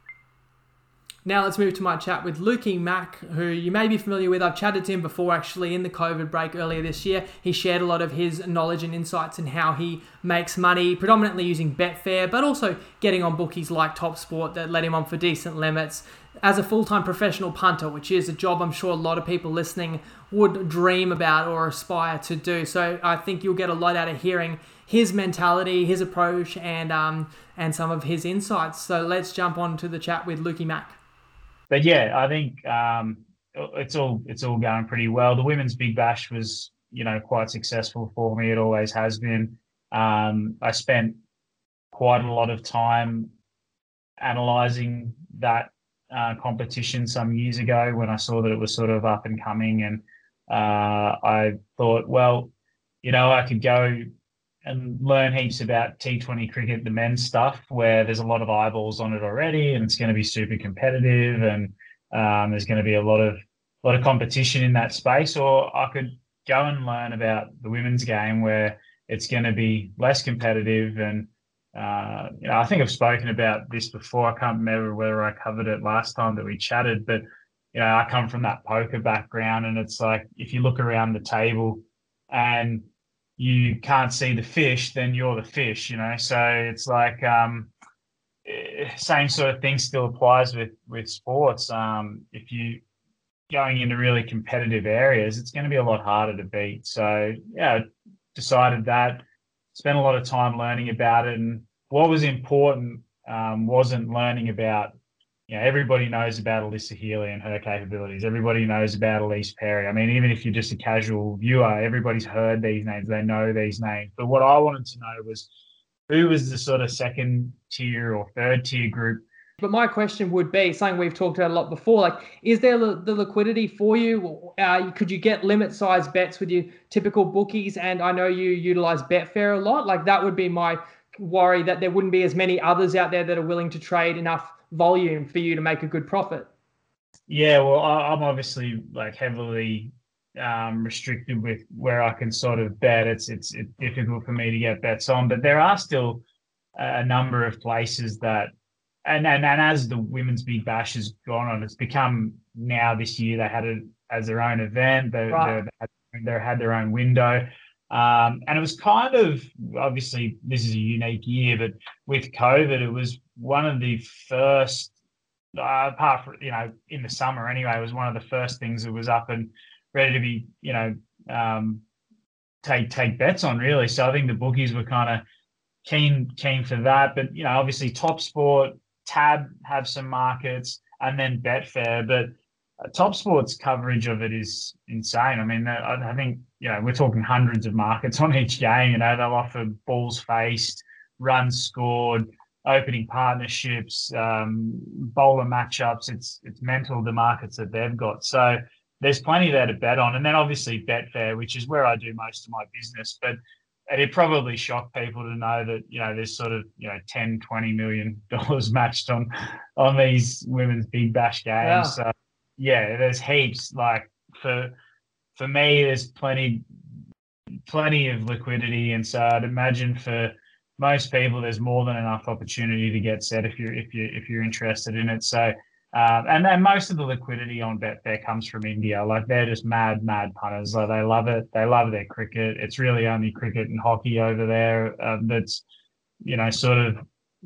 Now let's move to my chat with Lukey Mack, who you may be familiar with. I've chatted to him before, actually, in the COVID break earlier this year. He shared a lot of his knowledge and insights in how he makes money, predominantly using Betfair, but also getting on bookies like TopSport that let him on for decent limits as a full-time professional punter, which is a job I'm sure a lot of people listening would dream about or aspire to do. So I think you'll get a lot out of hearing his mentality, his approach, and um and some of his insights. So let's jump on to the chat with Lukey Mack. But yeah, I think um, it's all it's all going pretty well. The Women's Big Bash was, you know, quite successful for me. It always has been. Um, I spent quite a lot of time analysing that uh, competition some years ago when I saw that it was sort of up and coming, and uh, I thought, well, you know, I could go and learn heaps about T twenty cricket, the men's stuff, where there's a lot of eyeballs on it already, and it's going to be super competitive, and um, there's going to be a lot of a lot of competition in that space. Or I could go and learn about the women's game, where it's going to be less competitive. And uh, you know, I think I've spoken about this before. I can't remember whether I covered it last time that we chatted, but you know, I come from that poker background, and it's like if you look around the table and you can't see the fish, then you're the fish, you know. So it's like um, same sort of thing still applies with with sports. Um, if you going into really competitive areas, it's going to be a lot harder to beat. So yeah, decided that. Spent a lot of time learning about it, and what was important um, wasn't learning about. You know, everybody knows about Alyssa Healy and her capabilities. Everybody knows about Elise Perry. I mean, even if you're just a casual viewer, everybody's heard these names. They know these names. But what I wanted to know was who was the sort of second tier or third tier group. But my question would be something we've talked about a lot before. Like, is there the liquidity for you? Uh, could you get limit size bets with your typical bookies? And I know you utilize Betfair a lot. Like, that would be my worry that there wouldn't be as many others out there that are willing to trade enough volume for you to make a good profit? Yeah, well, I, I'm obviously like heavily um, restricted with where I can sort of bet. It's it's it's difficult for me to get bets on, but there are still a number of places that, and and, and as the Women's Big Bash has gone on, it's become now this year they had it as their own event. They, Right. they, had, they had their own window. Um, and it was kind of, obviously, this is a unique year, but with COVID, it was one of the first, uh, apart from, you know, in the summer anyway, it was one of the first things that was up and ready to be, you know, um, take take bets on, really. So I think the bookies were kind of keen keen for that. But, you know, obviously Top Sport, Tab have some markets, and then Betfair. But uh, Top Sport's coverage of it is insane. I mean, I, I think, you know, we're talking hundreds of markets on each game. You know, they'll offer balls faced, runs scored, opening partnerships, um, bowler matchups. It's it's mental, the markets that they've got. So there's plenty there to bet on. And then obviously Betfair, which is where I do most of my business. But it'd probably shock people to know that, you know, there's sort of, you know, ten, twenty million dollars matched on on these Women's Big Bash games. Yeah. So yeah, there's heaps. Like for for me, there's plenty plenty of liquidity. And so I'd imagine for most people, there's more than enough opportunity to get set if you're if you if you're interested in it. So um, and then most of the liquidity on Betfair comes from India. Like they're just mad, mad punters. Like they love it. They love their cricket. It's really only cricket and hockey over there uh, that's, you know, sort of.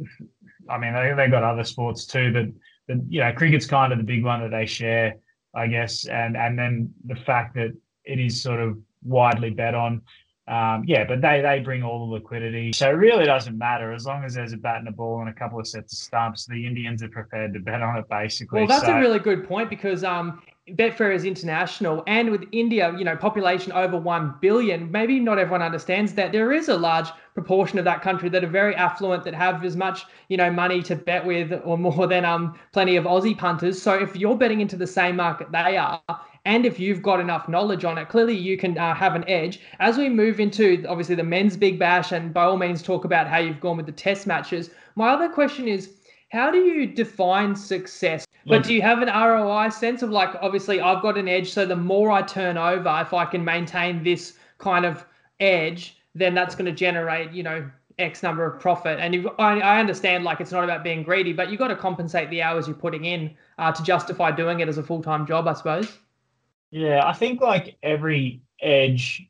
I mean, they they got other sports too, but but you know, cricket's kind of the big one that they share, I guess. And and then the fact that it is sort of widely bet on. Um, yeah, but they they bring all the liquidity. So it really doesn't matter as long as there's a bat and a ball and a couple of sets of stumps. The Indians are prepared to bet on it, basically. Well, that's so, a really good point because um, Betfair is international, and with India, you know, population over one billion, maybe not everyone understands that there is a large proportion of that country that are very affluent, that have as much, you know, money to bet with or more than um plenty of Aussie punters. So if you're betting into the same market they are, and if you've got enough knowledge on it, clearly you can uh, have an edge. As we move into, obviously, the Men's Big Bash, and by all means talk about how you've gone with the test matches, my other question is, how do you define success? But do you have an R O I sense of like, obviously, I've got an edge, so the more I turn over, if I can maintain this kind of edge, then that's going to generate, you know, X number of profit. And you, I, I understand, like, it's not about being greedy, but you've got to compensate the hours you're putting in uh, to justify doing it as a full-time job, I suppose. Yeah, I think like every edge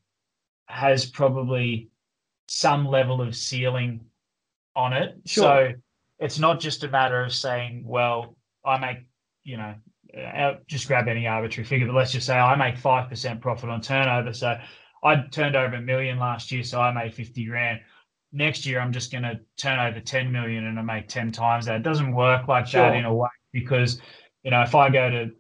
has probably some level of ceiling on it. Sure. So it's not just a matter of saying, well, I make, you know, uh, just grab any arbitrary figure, but let's just say I make five percent profit on turnover. So I turned over a million last year, so I made fifty grand. Next year, I'm just going to turn over ten million and I make ten times that. It doesn't work like Sure. that in a way because, you know, if I go to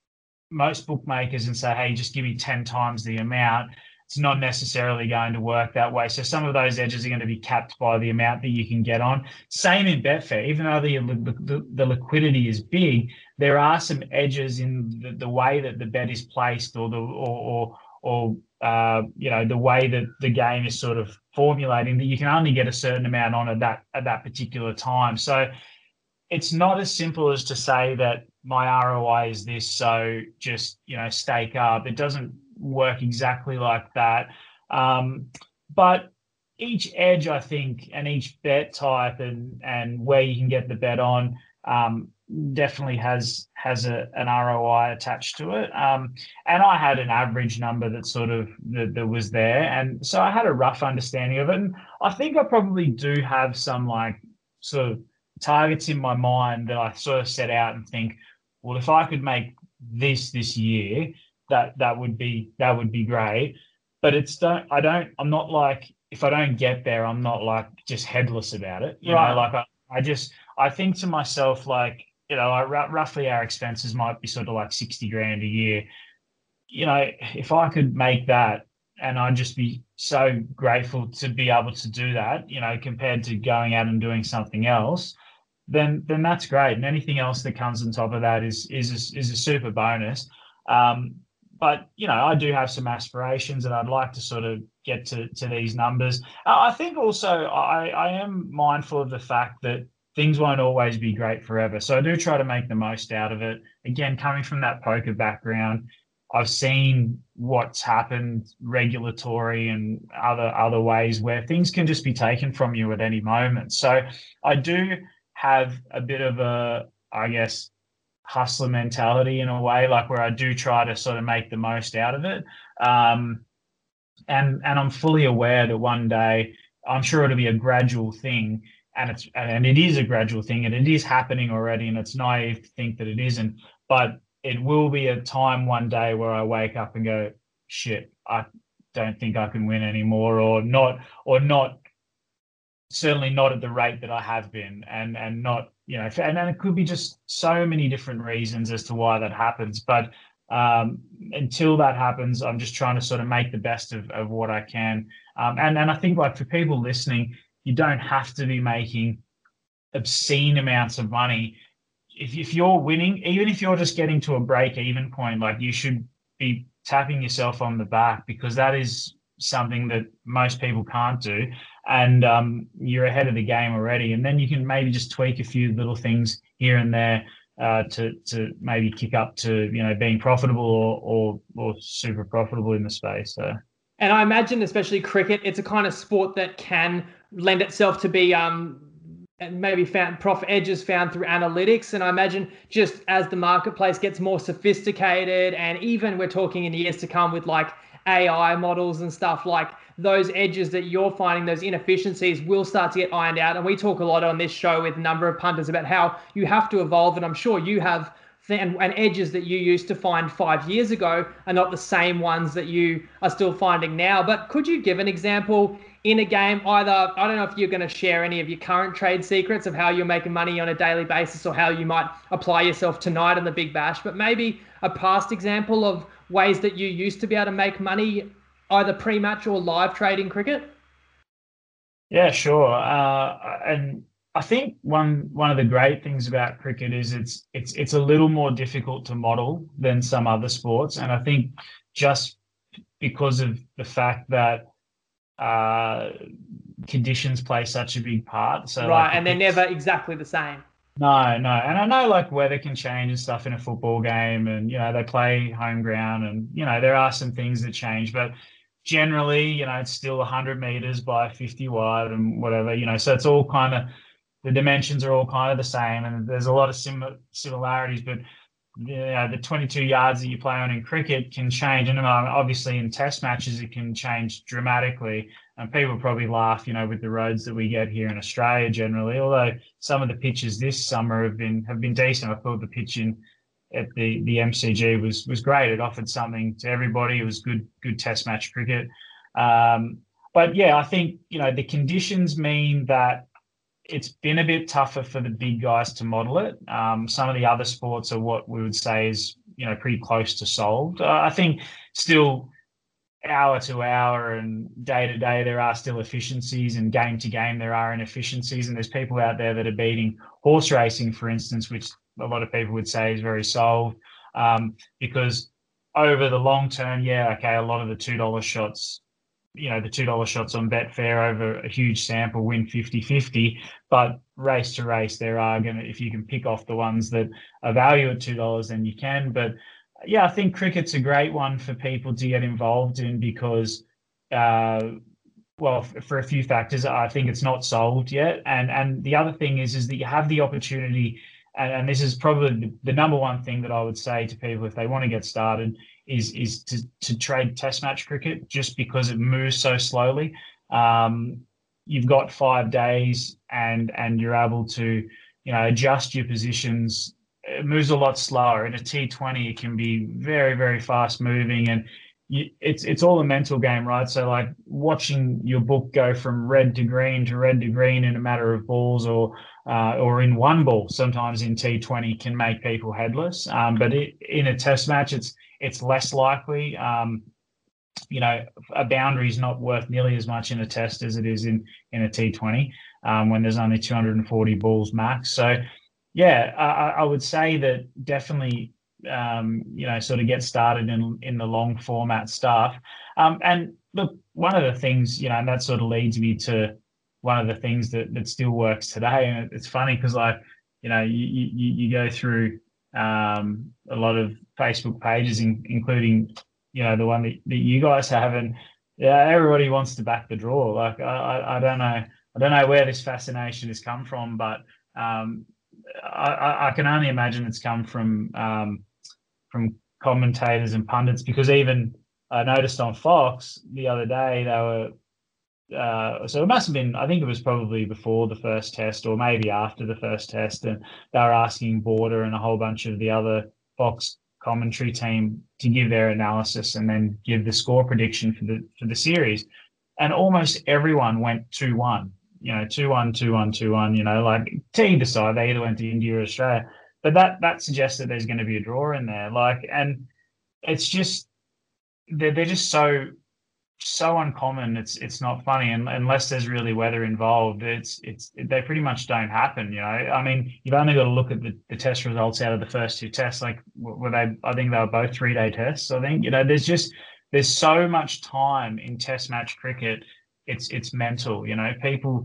most bookmakers and say, hey, just give me ten times the amount, it's not necessarily going to work that way. So some of those edges are going to be capped by the amount that you can get on. Same in Betfair. Even though the, the, the liquidity is big, there are some edges in the, the way that the bet is placed or the or or, or uh, you know, the way that the game is sort of formulating, that you can only get a certain amount on at that at that particular time. So it's not as simple as to say that my R O I is this, so just, you know, stake up. It doesn't work exactly like that. Um, but each edge, I think, and each bet type and and where you can get the bet on um, definitely has has a, an R O I attached to it. Um, and I had an average number that sort of that, that was there, and so I had a rough understanding of it. And I think I probably do have some like sort of targets in my mind that I sort of set out and think, well, if I could make this this year, that that would be that would be great. But it's don't I don't I'm not like, if I don't get there, I'm not like just headless about it. You Right. know, like I, I just I think to myself, like, you know, I, roughly our expenses might be sort of like sixty grand a year. You know, if I could make that, and I'd just be so grateful to be able to do that, you know, compared to going out and doing something else, then then that's great. And anything else that comes on top of that is is a, is a super bonus. Um, but, you know, I do have some aspirations and I'd like to sort of get to, to these numbers. Uh, I think also I, I am mindful of the fact that things won't always be great forever. So I do try to make the most out of it. Again, coming from that poker background, I've seen what's happened, regulatory and other other ways where things can just be taken from you at any moment. So I do have a bit of a, I guess, hustler mentality in a way, like where I do try to sort of make the most out of it. Um, and and I'm fully aware that one day, I'm sure it'll be a gradual thing. And it's and it is a gradual thing, and it is happening already, and it's naive to think that it isn't. But it will be a time one day where I wake up and go, shit, I don't think I can win anymore, or not, or not, certainly not at the rate that I have been, and and not, you know, and, and it could be just so many different reasons as to why that happens. But um, until that happens, I'm just trying to sort of make the best of, of what I can. Um, and and I think, like, for people listening, you don't have to be making obscene amounts of money. If, if you're winning, even if you're just getting to a break-even point, like, you should be tapping yourself on the back, because that is something that most people can't do. And um, you're ahead of the game already. And then you can maybe just tweak a few little things here and there uh, to to maybe kick up to, you know, being profitable or, or, or super profitable in the space. So. And I imagine, especially cricket, it's a kind of sport that can lend itself to be um, maybe found profit edges found through analytics. And I imagine just as the marketplace gets more sophisticated, and even we're talking in years to come with like A I models and stuff, like those edges that you're finding, those inefficiencies will start to get ironed out. And we talk a lot on this show with a number of punters about how you have to evolve. And I'm sure you have And, and edges that you used to find five years ago are not the same ones that you are still finding now. But could you give an example in a game, either, I don't know if you're going to share any of your current trade secrets of how you're making money on a daily basis, or how you might apply yourself tonight on the Big Bash, but maybe a past example of ways that you used to be able to make money either pre-match or live trading cricket? Yeah, sure. Uh, and I think one one of the great things about cricket is it's it's it's a little more difficult to model than some other sports, and I think just because of the fact that uh, conditions play such a big part. So right, like and they're never exactly the same. No, no, and I know like weather can change and stuff in a football game, and you know they play home ground, and you know there are some things that change, but generally, you know, it's still one hundred meters by fifty wide and whatever, you know, so it's all kind of, the dimensions are all kind of the same, and there's a lot of sim- similarities, but you know, the twenty-two yards that you play on in cricket can change. And obviously in test matches, it can change dramatically. And people probably laugh, you know, with the roads that we get here in Australia generally, although some of the pitches this summer have been have been decent. I thought the pitch in at the, the M C G was was great. It offered something to everybody. It was good, good test match cricket. Um, but yeah, I think, you know, the conditions mean that it's been a bit tougher for the big guys to model it. Um, some of the other sports are what we would say is, you know, pretty close to solved. Uh, I think still hour to hour and day to day, there are still efficiencies, and game to game, there are inefficiencies. And there's people out there that are beating horse racing, for instance, which a lot of people would say is very solved, um, because over the long term, yeah, okay, a lot of the two dollar shots, you know, the two dollar shots on Betfair over a huge sample win fifty-fifty, but race to race, there are going to, if you can pick off the ones that are valued at two dollars, then you can. But yeah, I think cricket's a great one for people to get involved in because, uh, well, for a few factors, I think it's not solved yet. And and the other thing is, is that you have the opportunity, and, and this is probably the, the number one thing that I would say to people if they want to get started, is is to, to trade test match cricket, just because it moves so slowly. Um, you've got five days and and you're able to, you know, adjust your positions. It moves a lot slower. In a T twenty, it can be very, very fast moving, and you, it's it's all a mental game, right? So like watching your book go from red to green to red to green in a matter of balls, or uh, or in one ball, sometimes in T twenty, can make people headless. Um, but it, in a test match, it's it's less likely. Um, you know, a boundary is not worth nearly as much in a test as it is in in a T twenty, um, when there's only two hundred forty balls max. So yeah, I, I would say that definitely um, you know, sort of get started in in the long format stuff. Um, and look, one of the things, you know, and that sort of leads me to one of the things that that still works today. And it's funny because, like, you know, you you, you go through um, a lot of Facebook pages, in, including, you know, the one that, that you guys have, and yeah, everybody wants to back the draw. Like, I, I, I don't know, I don't know where this fascination has come from, but um, I, I can only imagine it's come from um, from commentators and pundits, because even I noticed on Fox the other day they were uh, so it must have been, I think it was probably before the first test or maybe after the first test, and they were asking Border and a whole bunch of the other Fox commentary team to give their analysis and then give the score prediction for the for the series, and almost everyone went two one. You know, two one, two one, two one, you know, like to either side, they either went to India or Australia. But that that suggests that there's going to be a draw in there. Like, and it's just, they're, they're just so, so uncommon. It's it's not funny. And unless there's really weather involved, it's, it's, they pretty much don't happen, you know. I mean, you've only got to look at the, the test results out of the first two tests. Like, were they, I think they were both three day tests. I think, you know, there's just, there's so much time in test match cricket. It's it's mental, you know. People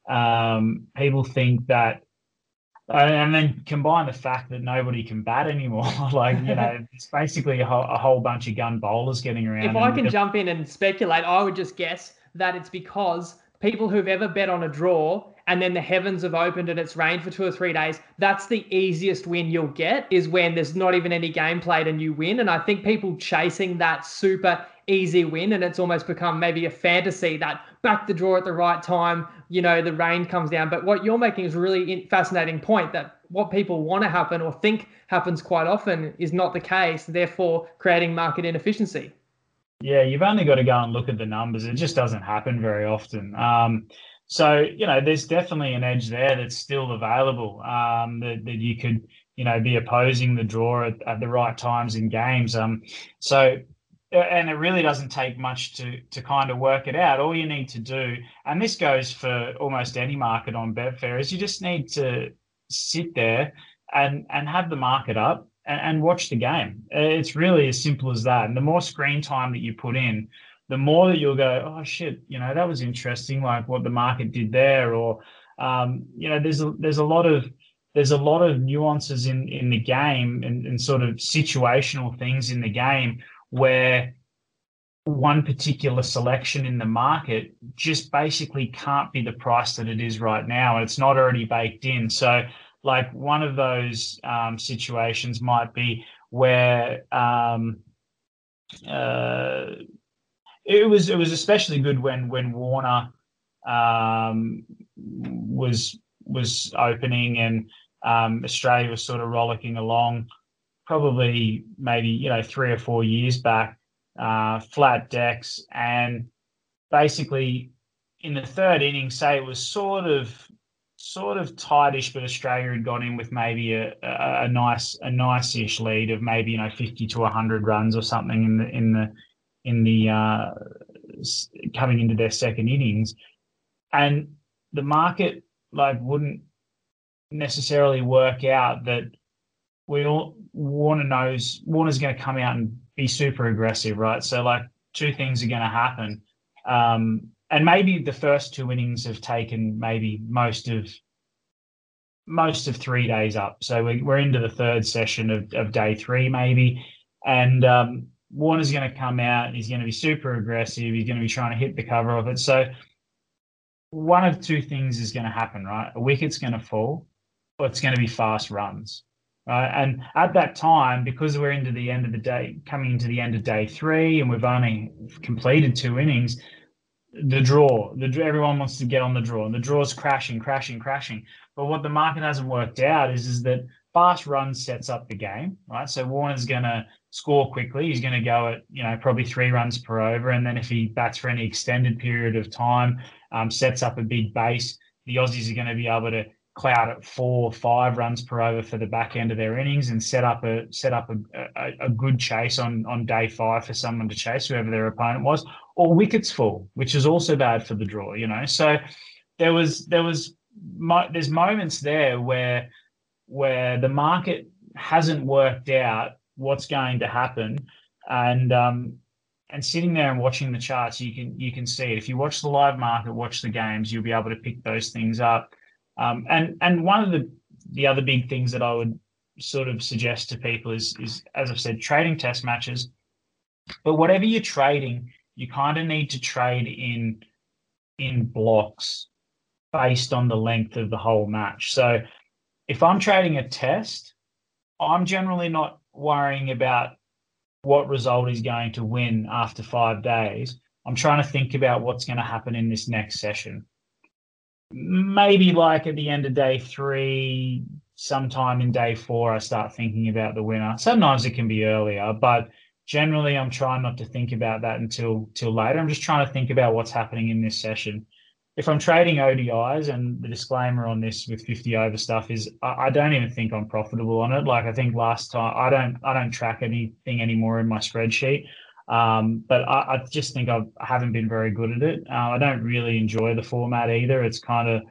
um, people think that, uh, and then combine the fact that nobody can bat anymore. Like, you know, it's basically a, ho- a whole bunch of gun bowlers getting around. If I can jump in and speculate, I would just guess that it's because people who've ever bet on a draw and then the heavens have opened and it's rained for two or three days, that's the easiest win you'll get, is when there's not even any game played and you win. And I think people chasing that super easy win, and it's almost become maybe a fantasy that back the draw at the right time, you know, the rain comes down. But what you're making is a really fascinating point, that what people want to happen or think happens quite often is not the case, therefore creating market inefficiency. Yeah, you've only got to go and look at the numbers. It just doesn't happen very often. Um, so, you know, there's definitely an edge there that's still available, um, that, that you could, you know, be opposing the draw at, at the right times in games. Um, so, and it really doesn't take much to to kind of work it out. All you need to do, and this goes for almost any market on Betfair, is you just need to sit there and and have the market up and, and watch the game. It's really as simple as that. And the more screen time that you put in, the more that you'll go, oh shit, you know, that was interesting, like what the market did there. Or um, you know, there's a there's a lot of there's a lot of nuances in in the game, and, and sort of situational things in the game, where one particular selection in the market just basically can't be the price that it is right now, and it's not already baked in. So, like, one of those um, situations might be where um, uh, it was it was especially good when when Warner um, was was opening, and um, Australia was sort of rollicking along, probably maybe, you know, three or four years back, uh, flat decks, and basically in the third inning, say it was sort of sort of tightish, but Australia had gone in with maybe a, a, a nice a nice-ish lead of maybe, you know, fifty to one hundred runs or something in the in the in the uh, coming into their second innings, and the market, like, wouldn't necessarily work out that we all Warner knows Warner's going to come out and be super aggressive, right? So, like, two things are going to happen. Um, and maybe the first two innings have taken maybe most of most of three days up. So we, we're into the third session of, of day three, maybe. And um, Warner's going to come out. He's going to be super aggressive. He's going to be trying to hit the cover of it. So one of two things is going to happen, right? A wicket's going to fall, or it's going to be fast runs. Right. And at that time, because we're into the end of the day, coming into the end of day three, and we've only completed two innings, the draw, the everyone wants to get on the draw, and the draw's crashing, crashing, crashing. But what the market hasn't worked out is, is that fast runs sets up the game, right? So Warner's going to score quickly. He's going to go at, you know, probably three runs per over. And then if he bats for any extended period of time, um, sets up a big base, the Aussies are going to be able to cloud at four or five runs per over for the back end of their innings, and set up a set up a, a, a good chase on, on day five for someone to chase, whoever their opponent was, or wickets fall, which is also bad for the draw, you know. So there was there was there's moments there where where the market hasn't worked out what's going to happen, and um, and sitting there and watching the charts, you can you can see it. If you watch the live market, watch the games, you'll be able to pick those things up. Um, and and one of the the other big things that I would sort of suggest to people is is as I've said, trading test matches. But whatever you're trading, you kind of need to trade in in blocks based on the length of the whole match. So if I'm trading a test, I'm generally not worrying about what result is going to win after five days. I'm trying to think about what's going to happen in this next session. Maybe like at the end of day three, sometime in day four, I start thinking about the winner. Sometimes it can be earlier, but generally I'm trying not to think about that until till later. I'm just trying to think about what's happening in this session. If I'm trading O D Is, and the disclaimer on this with fifty over stuff is I, I don't even think I'm profitable on it. Like I think last time I don't I don't track anything anymore in my spreadsheet. Um, but I, I just think I've, I haven't been very good at it. Uh, I don't really enjoy the format either. It's kind of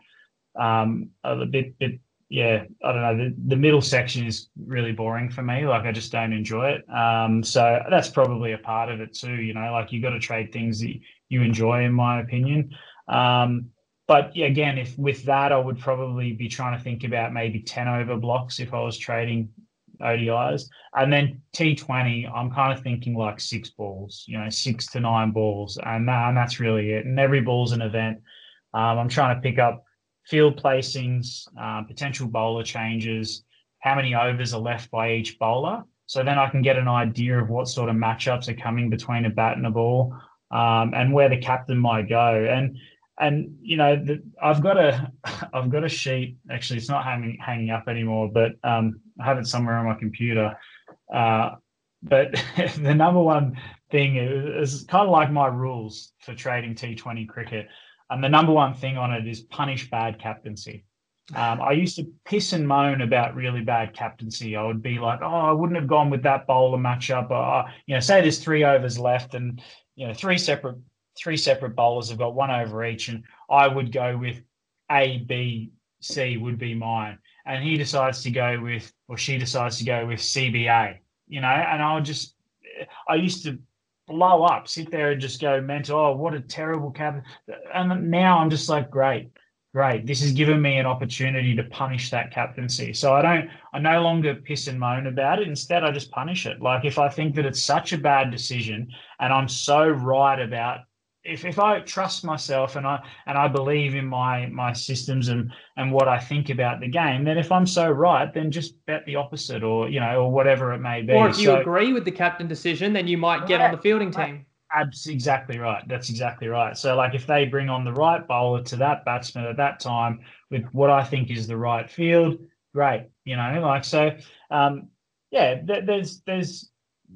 um, a bit, bit, yeah, I don't know. The, the middle section is really boring for me. Like I just don't enjoy it. Um, so that's probably a part of it too. You know, like you got to trade things that you enjoy, in my opinion. Um, but yeah, again, if with that, I would probably be trying to think about maybe ten over blocks if I was trading O D Is. And then T twenty, I'm kind of thinking like six balls, you know, six to nine balls. And, that, and that's really it. And every ball's an event. Um, I'm trying to pick up field placings, uh, potential bowler changes, how many overs are left by each bowler. So then I can get an idea of what sort of matchups are coming between a bat and a ball, um, and where the captain might go. And and you know, the, I've got a I've got a sheet. Actually, it's not hanging hanging up anymore, but um, I have it somewhere on my computer. Uh, but the number one thing is, is kind of like my rules for trading T twenty cricket. And the number one thing on it is punish bad captaincy. Um, I used to piss and moan about really bad captaincy. I would be like, oh, I wouldn't have gone with that bowler matchup. Or, you know, say there's three overs left and, you know, three separate three separate bowlers have got one over each, and I would go with A, B, C would be mine. And he decides to go with, or she decides to go with C B A, you know, and I would just, I used to blow up, sit there and just go mental. Oh, what a terrible captain. And now I'm just like, great, great. This has given me an opportunity to punish that captaincy. So I don't, I no longer piss and moan about it. Instead, I just punish it. Like if I think that it's such a bad decision and I'm so right about, if, if I trust myself and I and I believe in my my systems and and what I think about the game, then if I'm so right, then just bet the opposite, or you know, or whatever it may be. Or if you so, agree with the captain decision, then you might get right, on the fielding right. team. That's exactly right. That's exactly right. So like if they bring on the right bowler to that batsman at that time with what I think is the right field, great. You know, like so um yeah, th- there's there's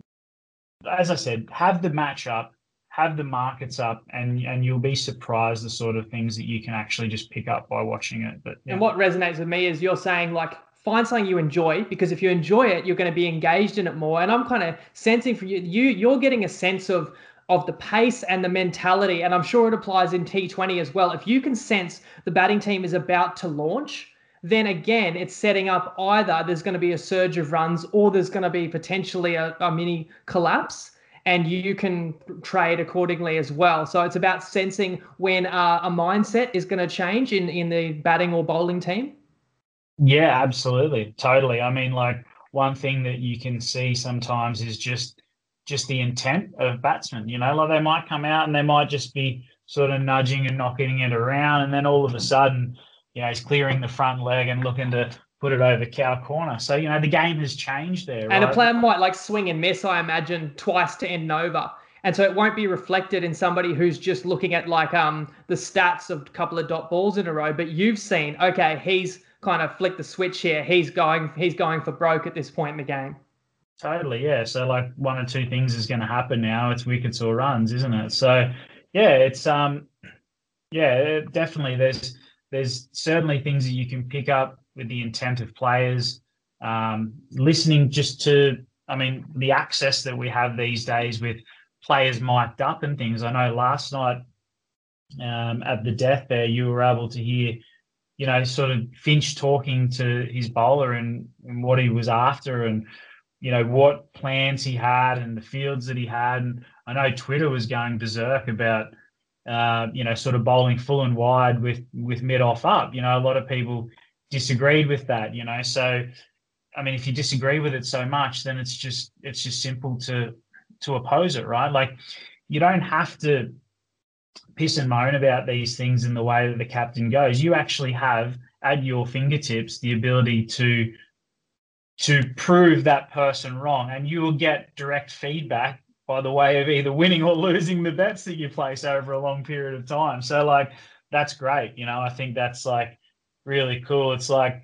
as I said, have the match up, have the markets up, and and you'll be surprised the sort of things that you can actually just pick up by watching it. But yeah. And what resonates with me is you're saying like find something you enjoy, because if you enjoy it, you're going to be engaged in it more. And I'm kind of sensing from you, you you're getting a sense of of the pace and the mentality, and I'm sure it applies in T twenty as well. If you can sense the batting team is about to launch, then again, it's setting up either there's going to be a surge of runs or there's going to be potentially a, a mini collapse, and you can trade accordingly as well. So it's about sensing when uh, a mindset is going to change in, in the batting or bowling team. Yeah, absolutely. Totally. I mean, like one thing that you can see sometimes is just just the intent of batsmen. You know, like they might come out and they might just be sort of nudging and knocking it around, and then all of a sudden, you know, he's clearing the front leg and looking to put it over cow corner. So, you know, the game has changed there. And right? a player might like swing and miss, I imagine, twice to end over. And so it won't be reflected in somebody who's just looking at like um the stats of a couple of dot balls in a row. But you've seen, okay, he's kind of flicked the switch here. He's going, he's going for broke at this point in the game. Totally, yeah. So like one or two things is going to happen now. It's wickets or runs, isn't it? So yeah, it's um, yeah, definitely. There's there's certainly things that you can pick up with the intent of players. Um, listening just to, I mean, the access that we have these days with players mic'd up and things. I know last night um, at the death there, you were able to hear, you know, sort of Finch talking to his bowler and, and what he was after and you know, what plans he had and the fields that he had. And I know Twitter was going berserk about, uh, you know, sort of bowling full and wide with, with mid-off up. You know, a lot of people disagreed with that, you know. So, I mean, if you disagree with it so much, then it's just it's just simple to to oppose it, right? Like, you don't have to piss and moan about these things in the way that the captain goes. You actually have at your fingertips the ability to to prove that person wrong, and you will get direct feedback by the way of either winning or losing the bets that you place over a long period of time. So, like, that's great. You know, I think that's like really cool. It's like,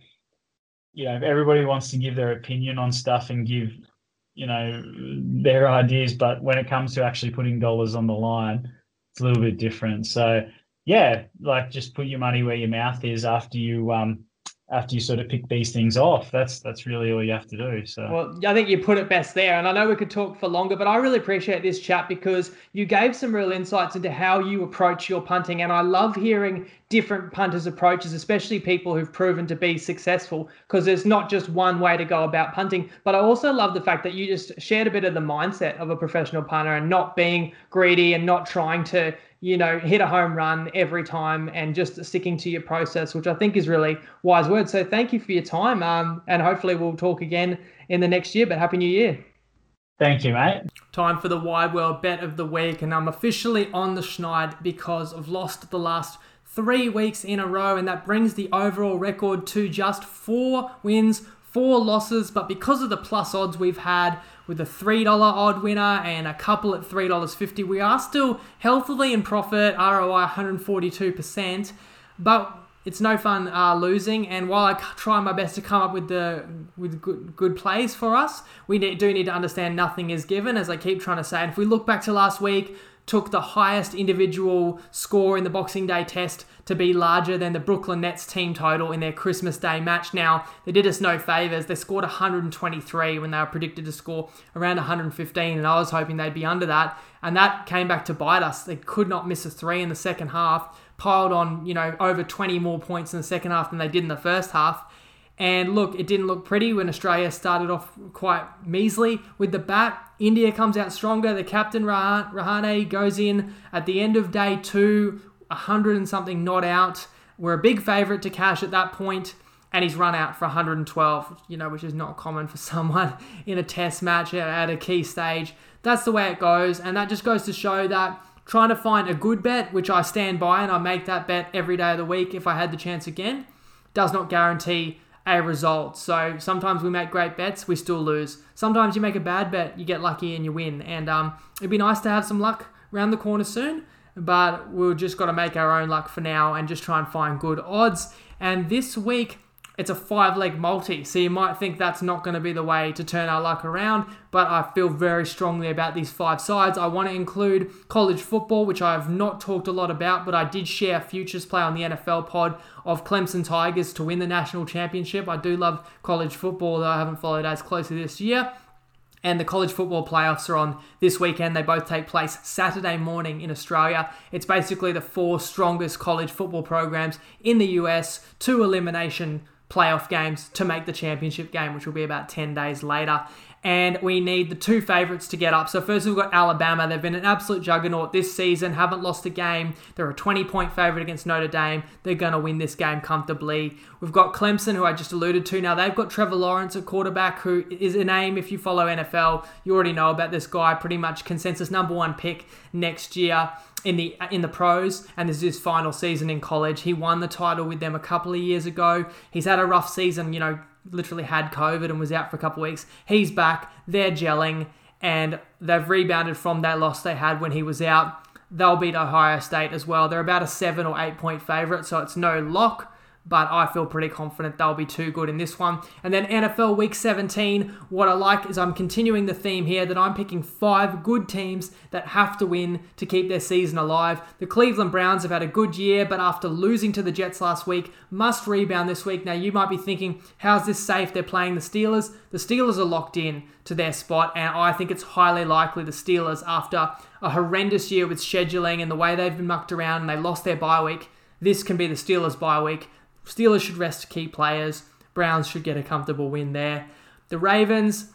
you know, everybody wants to give their opinion on stuff and give, you know, their ideas, but when it comes to actually putting dollars on the line, it's a little bit different. So, yeah, like, just put your money where your mouth is after you um after you sort of pick these things off. That's that's really all you have to do. So, well, I think you put it best there. And I know we could talk for longer, but I really appreciate this chat because you gave some real insights into how you approach your punting. And I love hearing different punters' approaches, especially people who've proven to be successful, because there's not just one way to go about punting. But I also love the fact that you just shared a bit of the mindset of a professional punter and not being greedy and not trying to, you know, hit a home run every time and just sticking to your process, which I think is really wise words. So thank you for your time. Um, and hopefully we'll talk again in the next year, but Happy New Year. Thank you, mate. Time for the Wide World Bet of the Week. And I'm officially on the schneid because I've lost the last three weeks in a row. And that brings the overall record to just four wins, four losses. But because of the plus odds we've had, with a three dollar odd winner and a couple at three dollars fifty, we are still healthily in profit, R O I one hundred forty-two percent, but it's no fun uh, losing. And while I try my best to come up with the with good, good plays for us, we need, do need to understand nothing is given, as I keep trying to say. And if we look back to last week, took the highest individual score in the Boxing Day test to be larger than the Brooklyn Nets team total in their Christmas Day match. Now, they did us no favours. They scored one hundred twenty-three when they were predicted to score around one hundred fifteen, and I was hoping they'd be under that. And that came back to bite us. They could not miss a three in the second half, piled on, you know, over twenty more points in the second half than they did in the first half. And look, it didn't look pretty when Australia started off quite measly with the bat. India comes out stronger. The captain, Rahane, goes in at the end of day two, one hundred and something not out. We're a big favourite to cash at that point, and he's run out for one hundred twelve, you know, which is not common for someone in a test match at a key stage. That's the way it goes, and that just goes to show that trying to find a good bet, which I stand by, and I make that bet every day of the week if I had the chance again, does not guarantee a result. So sometimes we make great bets, we still lose. Sometimes you make a bad bet, you get lucky and you win. And um, it'd be nice to have some luck around the corner soon, but we've just got to make our own luck for now and just try and find good odds. And this week, it's a five-leg multi, so you might think that's not going to be the way to turn our luck around, but I feel very strongly about these five sides. I want to include college football, which I have not talked a lot about, but I did share futures play on the N F L pod of Clemson Tigers to win the national championship. I do love college football, though I haven't followed as closely this year. And the college football playoffs are on this weekend. They both take place Saturday morning in Australia. It's basically the four strongest college football programs in the U S, two elimination playoff games to make the championship game, which will be about ten days later. And we need the two favourites to get up. So first we've got Alabama. They've been an absolute juggernaut this season, haven't lost a game. They're a twenty-point favourite against Notre Dame. They're going to win this game comfortably. We've got Clemson, who I just alluded to. Now, they've got Trevor Lawrence at quarterback, who is a name, if you follow N F L, you already know about this guy. Pretty much consensus number one pick next year in the in the pros, and this is his final season in college. He won the title with them a couple of years ago. He's had a rough season, you know, literally had COVID and was out for a couple of weeks. He's back, they're gelling, and they've rebounded from that loss they had when he was out. They'll beat Ohio State as well. They're about a seven or eight point favourite, so it's no lock, but I feel pretty confident they'll be too good in this one. And then N F L Week seventeen, what I like is I'm continuing the theme here that I'm picking five good teams that have to win to keep their season alive. The Cleveland Browns have had a good year, but after losing to the Jets last week, must rebound this week. Now, you might be thinking, how's this safe? They're playing the Steelers. The Steelers are locked in to their spot, and I think it's highly likely the Steelers, after a horrendous year with scheduling and the way they've been mucked around and they lost their bye week, this can be the Steelers' bye week. Steelers should rest key players. Browns should get a comfortable win there. The Ravens,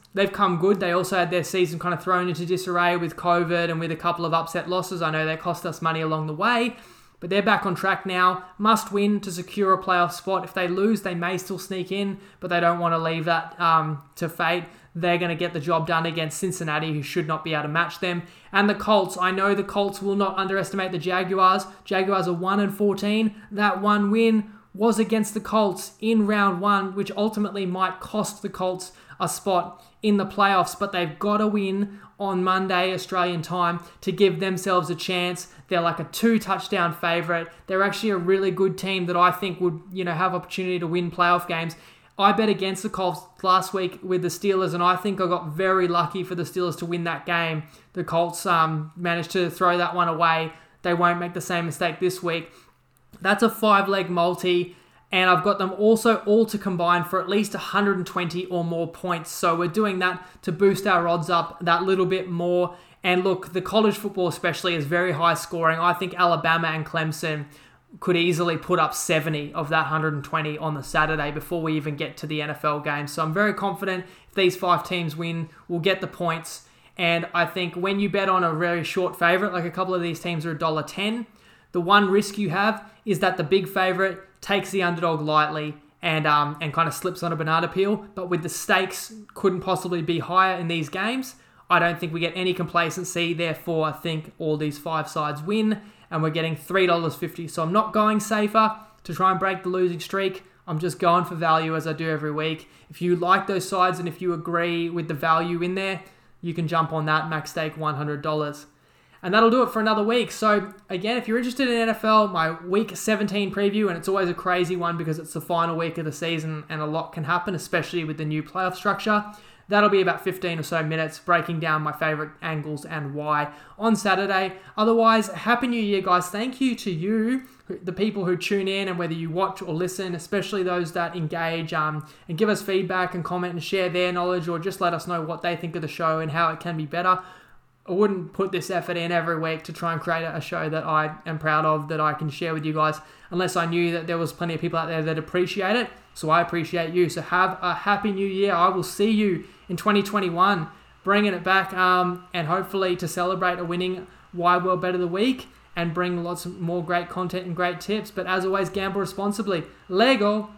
they've come good. They also had their season kind of thrown into disarray with COVID and with a couple of upset losses. I know they cost us money along the way, but they're back on track now. Must win to secure a playoff spot. If they lose, they may still sneak in, but they don't want to leave that um, to fate. They're going to get the job done against Cincinnati, who should not be able to match them. And the Colts, I know the Colts will not underestimate the Jaguars. Jaguars are one and fourteen. That one win was against the Colts in round one, which ultimately might cost the Colts a spot in the playoffs, but they've got to win on Monday, Australian time, to give themselves a chance. They're like a two touchdown favorite. They're actually a really good team that I think would, you know, have opportunity to win playoff games. I bet against the Colts last week with the Steelers, and I think I got very lucky for the Steelers to win that game. The Colts um, managed to throw that one away. They won't make the same mistake this week. That's a five-leg multi, and I've got them also all to combine for at least one hundred twenty or more points. So we're doing that to boost our odds up that little bit more. And look, the college football especially is very high scoring. I think Alabama and Clemson could easily put up seventy of that one hundred twenty on the Saturday before we even get to the N F L game. So I'm very confident if these five teams win, we'll get the points. And I think when you bet on a very short favorite, like a couple of these teams are one dollar ten, the one risk you have is that the big favorite takes the underdog lightly and um, and kind of slips on a banana peel. But with the stakes couldn't possibly be higher in these games, I don't think we get any complacency. Therefore, I think all these five sides win, and we're getting three dollars fifty. So I'm not going safer to try and break the losing streak. I'm just going for value as I do every week. If you like those sides and if you agree with the value in there, you can jump on that, max stake one hundred dollars. And that'll do it for another week. So again, if you're interested in N F L, my week seventeen preview, and it's always a crazy one because it's the final week of the season and a lot can happen, especially with the new playoff structure. That'll be about fifteen or so minutes breaking down my favorite angles and why on Saturday. Otherwise, Happy New Year, guys. Thank you to you, the people who tune in, and whether you watch or listen, especially those that engage um, and give us feedback and comment and share their knowledge, or just let us know what they think of the show and how it can be better. I wouldn't put this effort in every week to try and create a show that I am proud of, that I can share with you guys, unless I knew that there was plenty of people out there that appreciate it. So I appreciate you. So have a happy new year. I will see you in twenty twenty-one, bringing it back um, and hopefully to celebrate a winning Wide World Bet of the Week and bring lots more great content and great tips. But as always, gamble responsibly. Lego.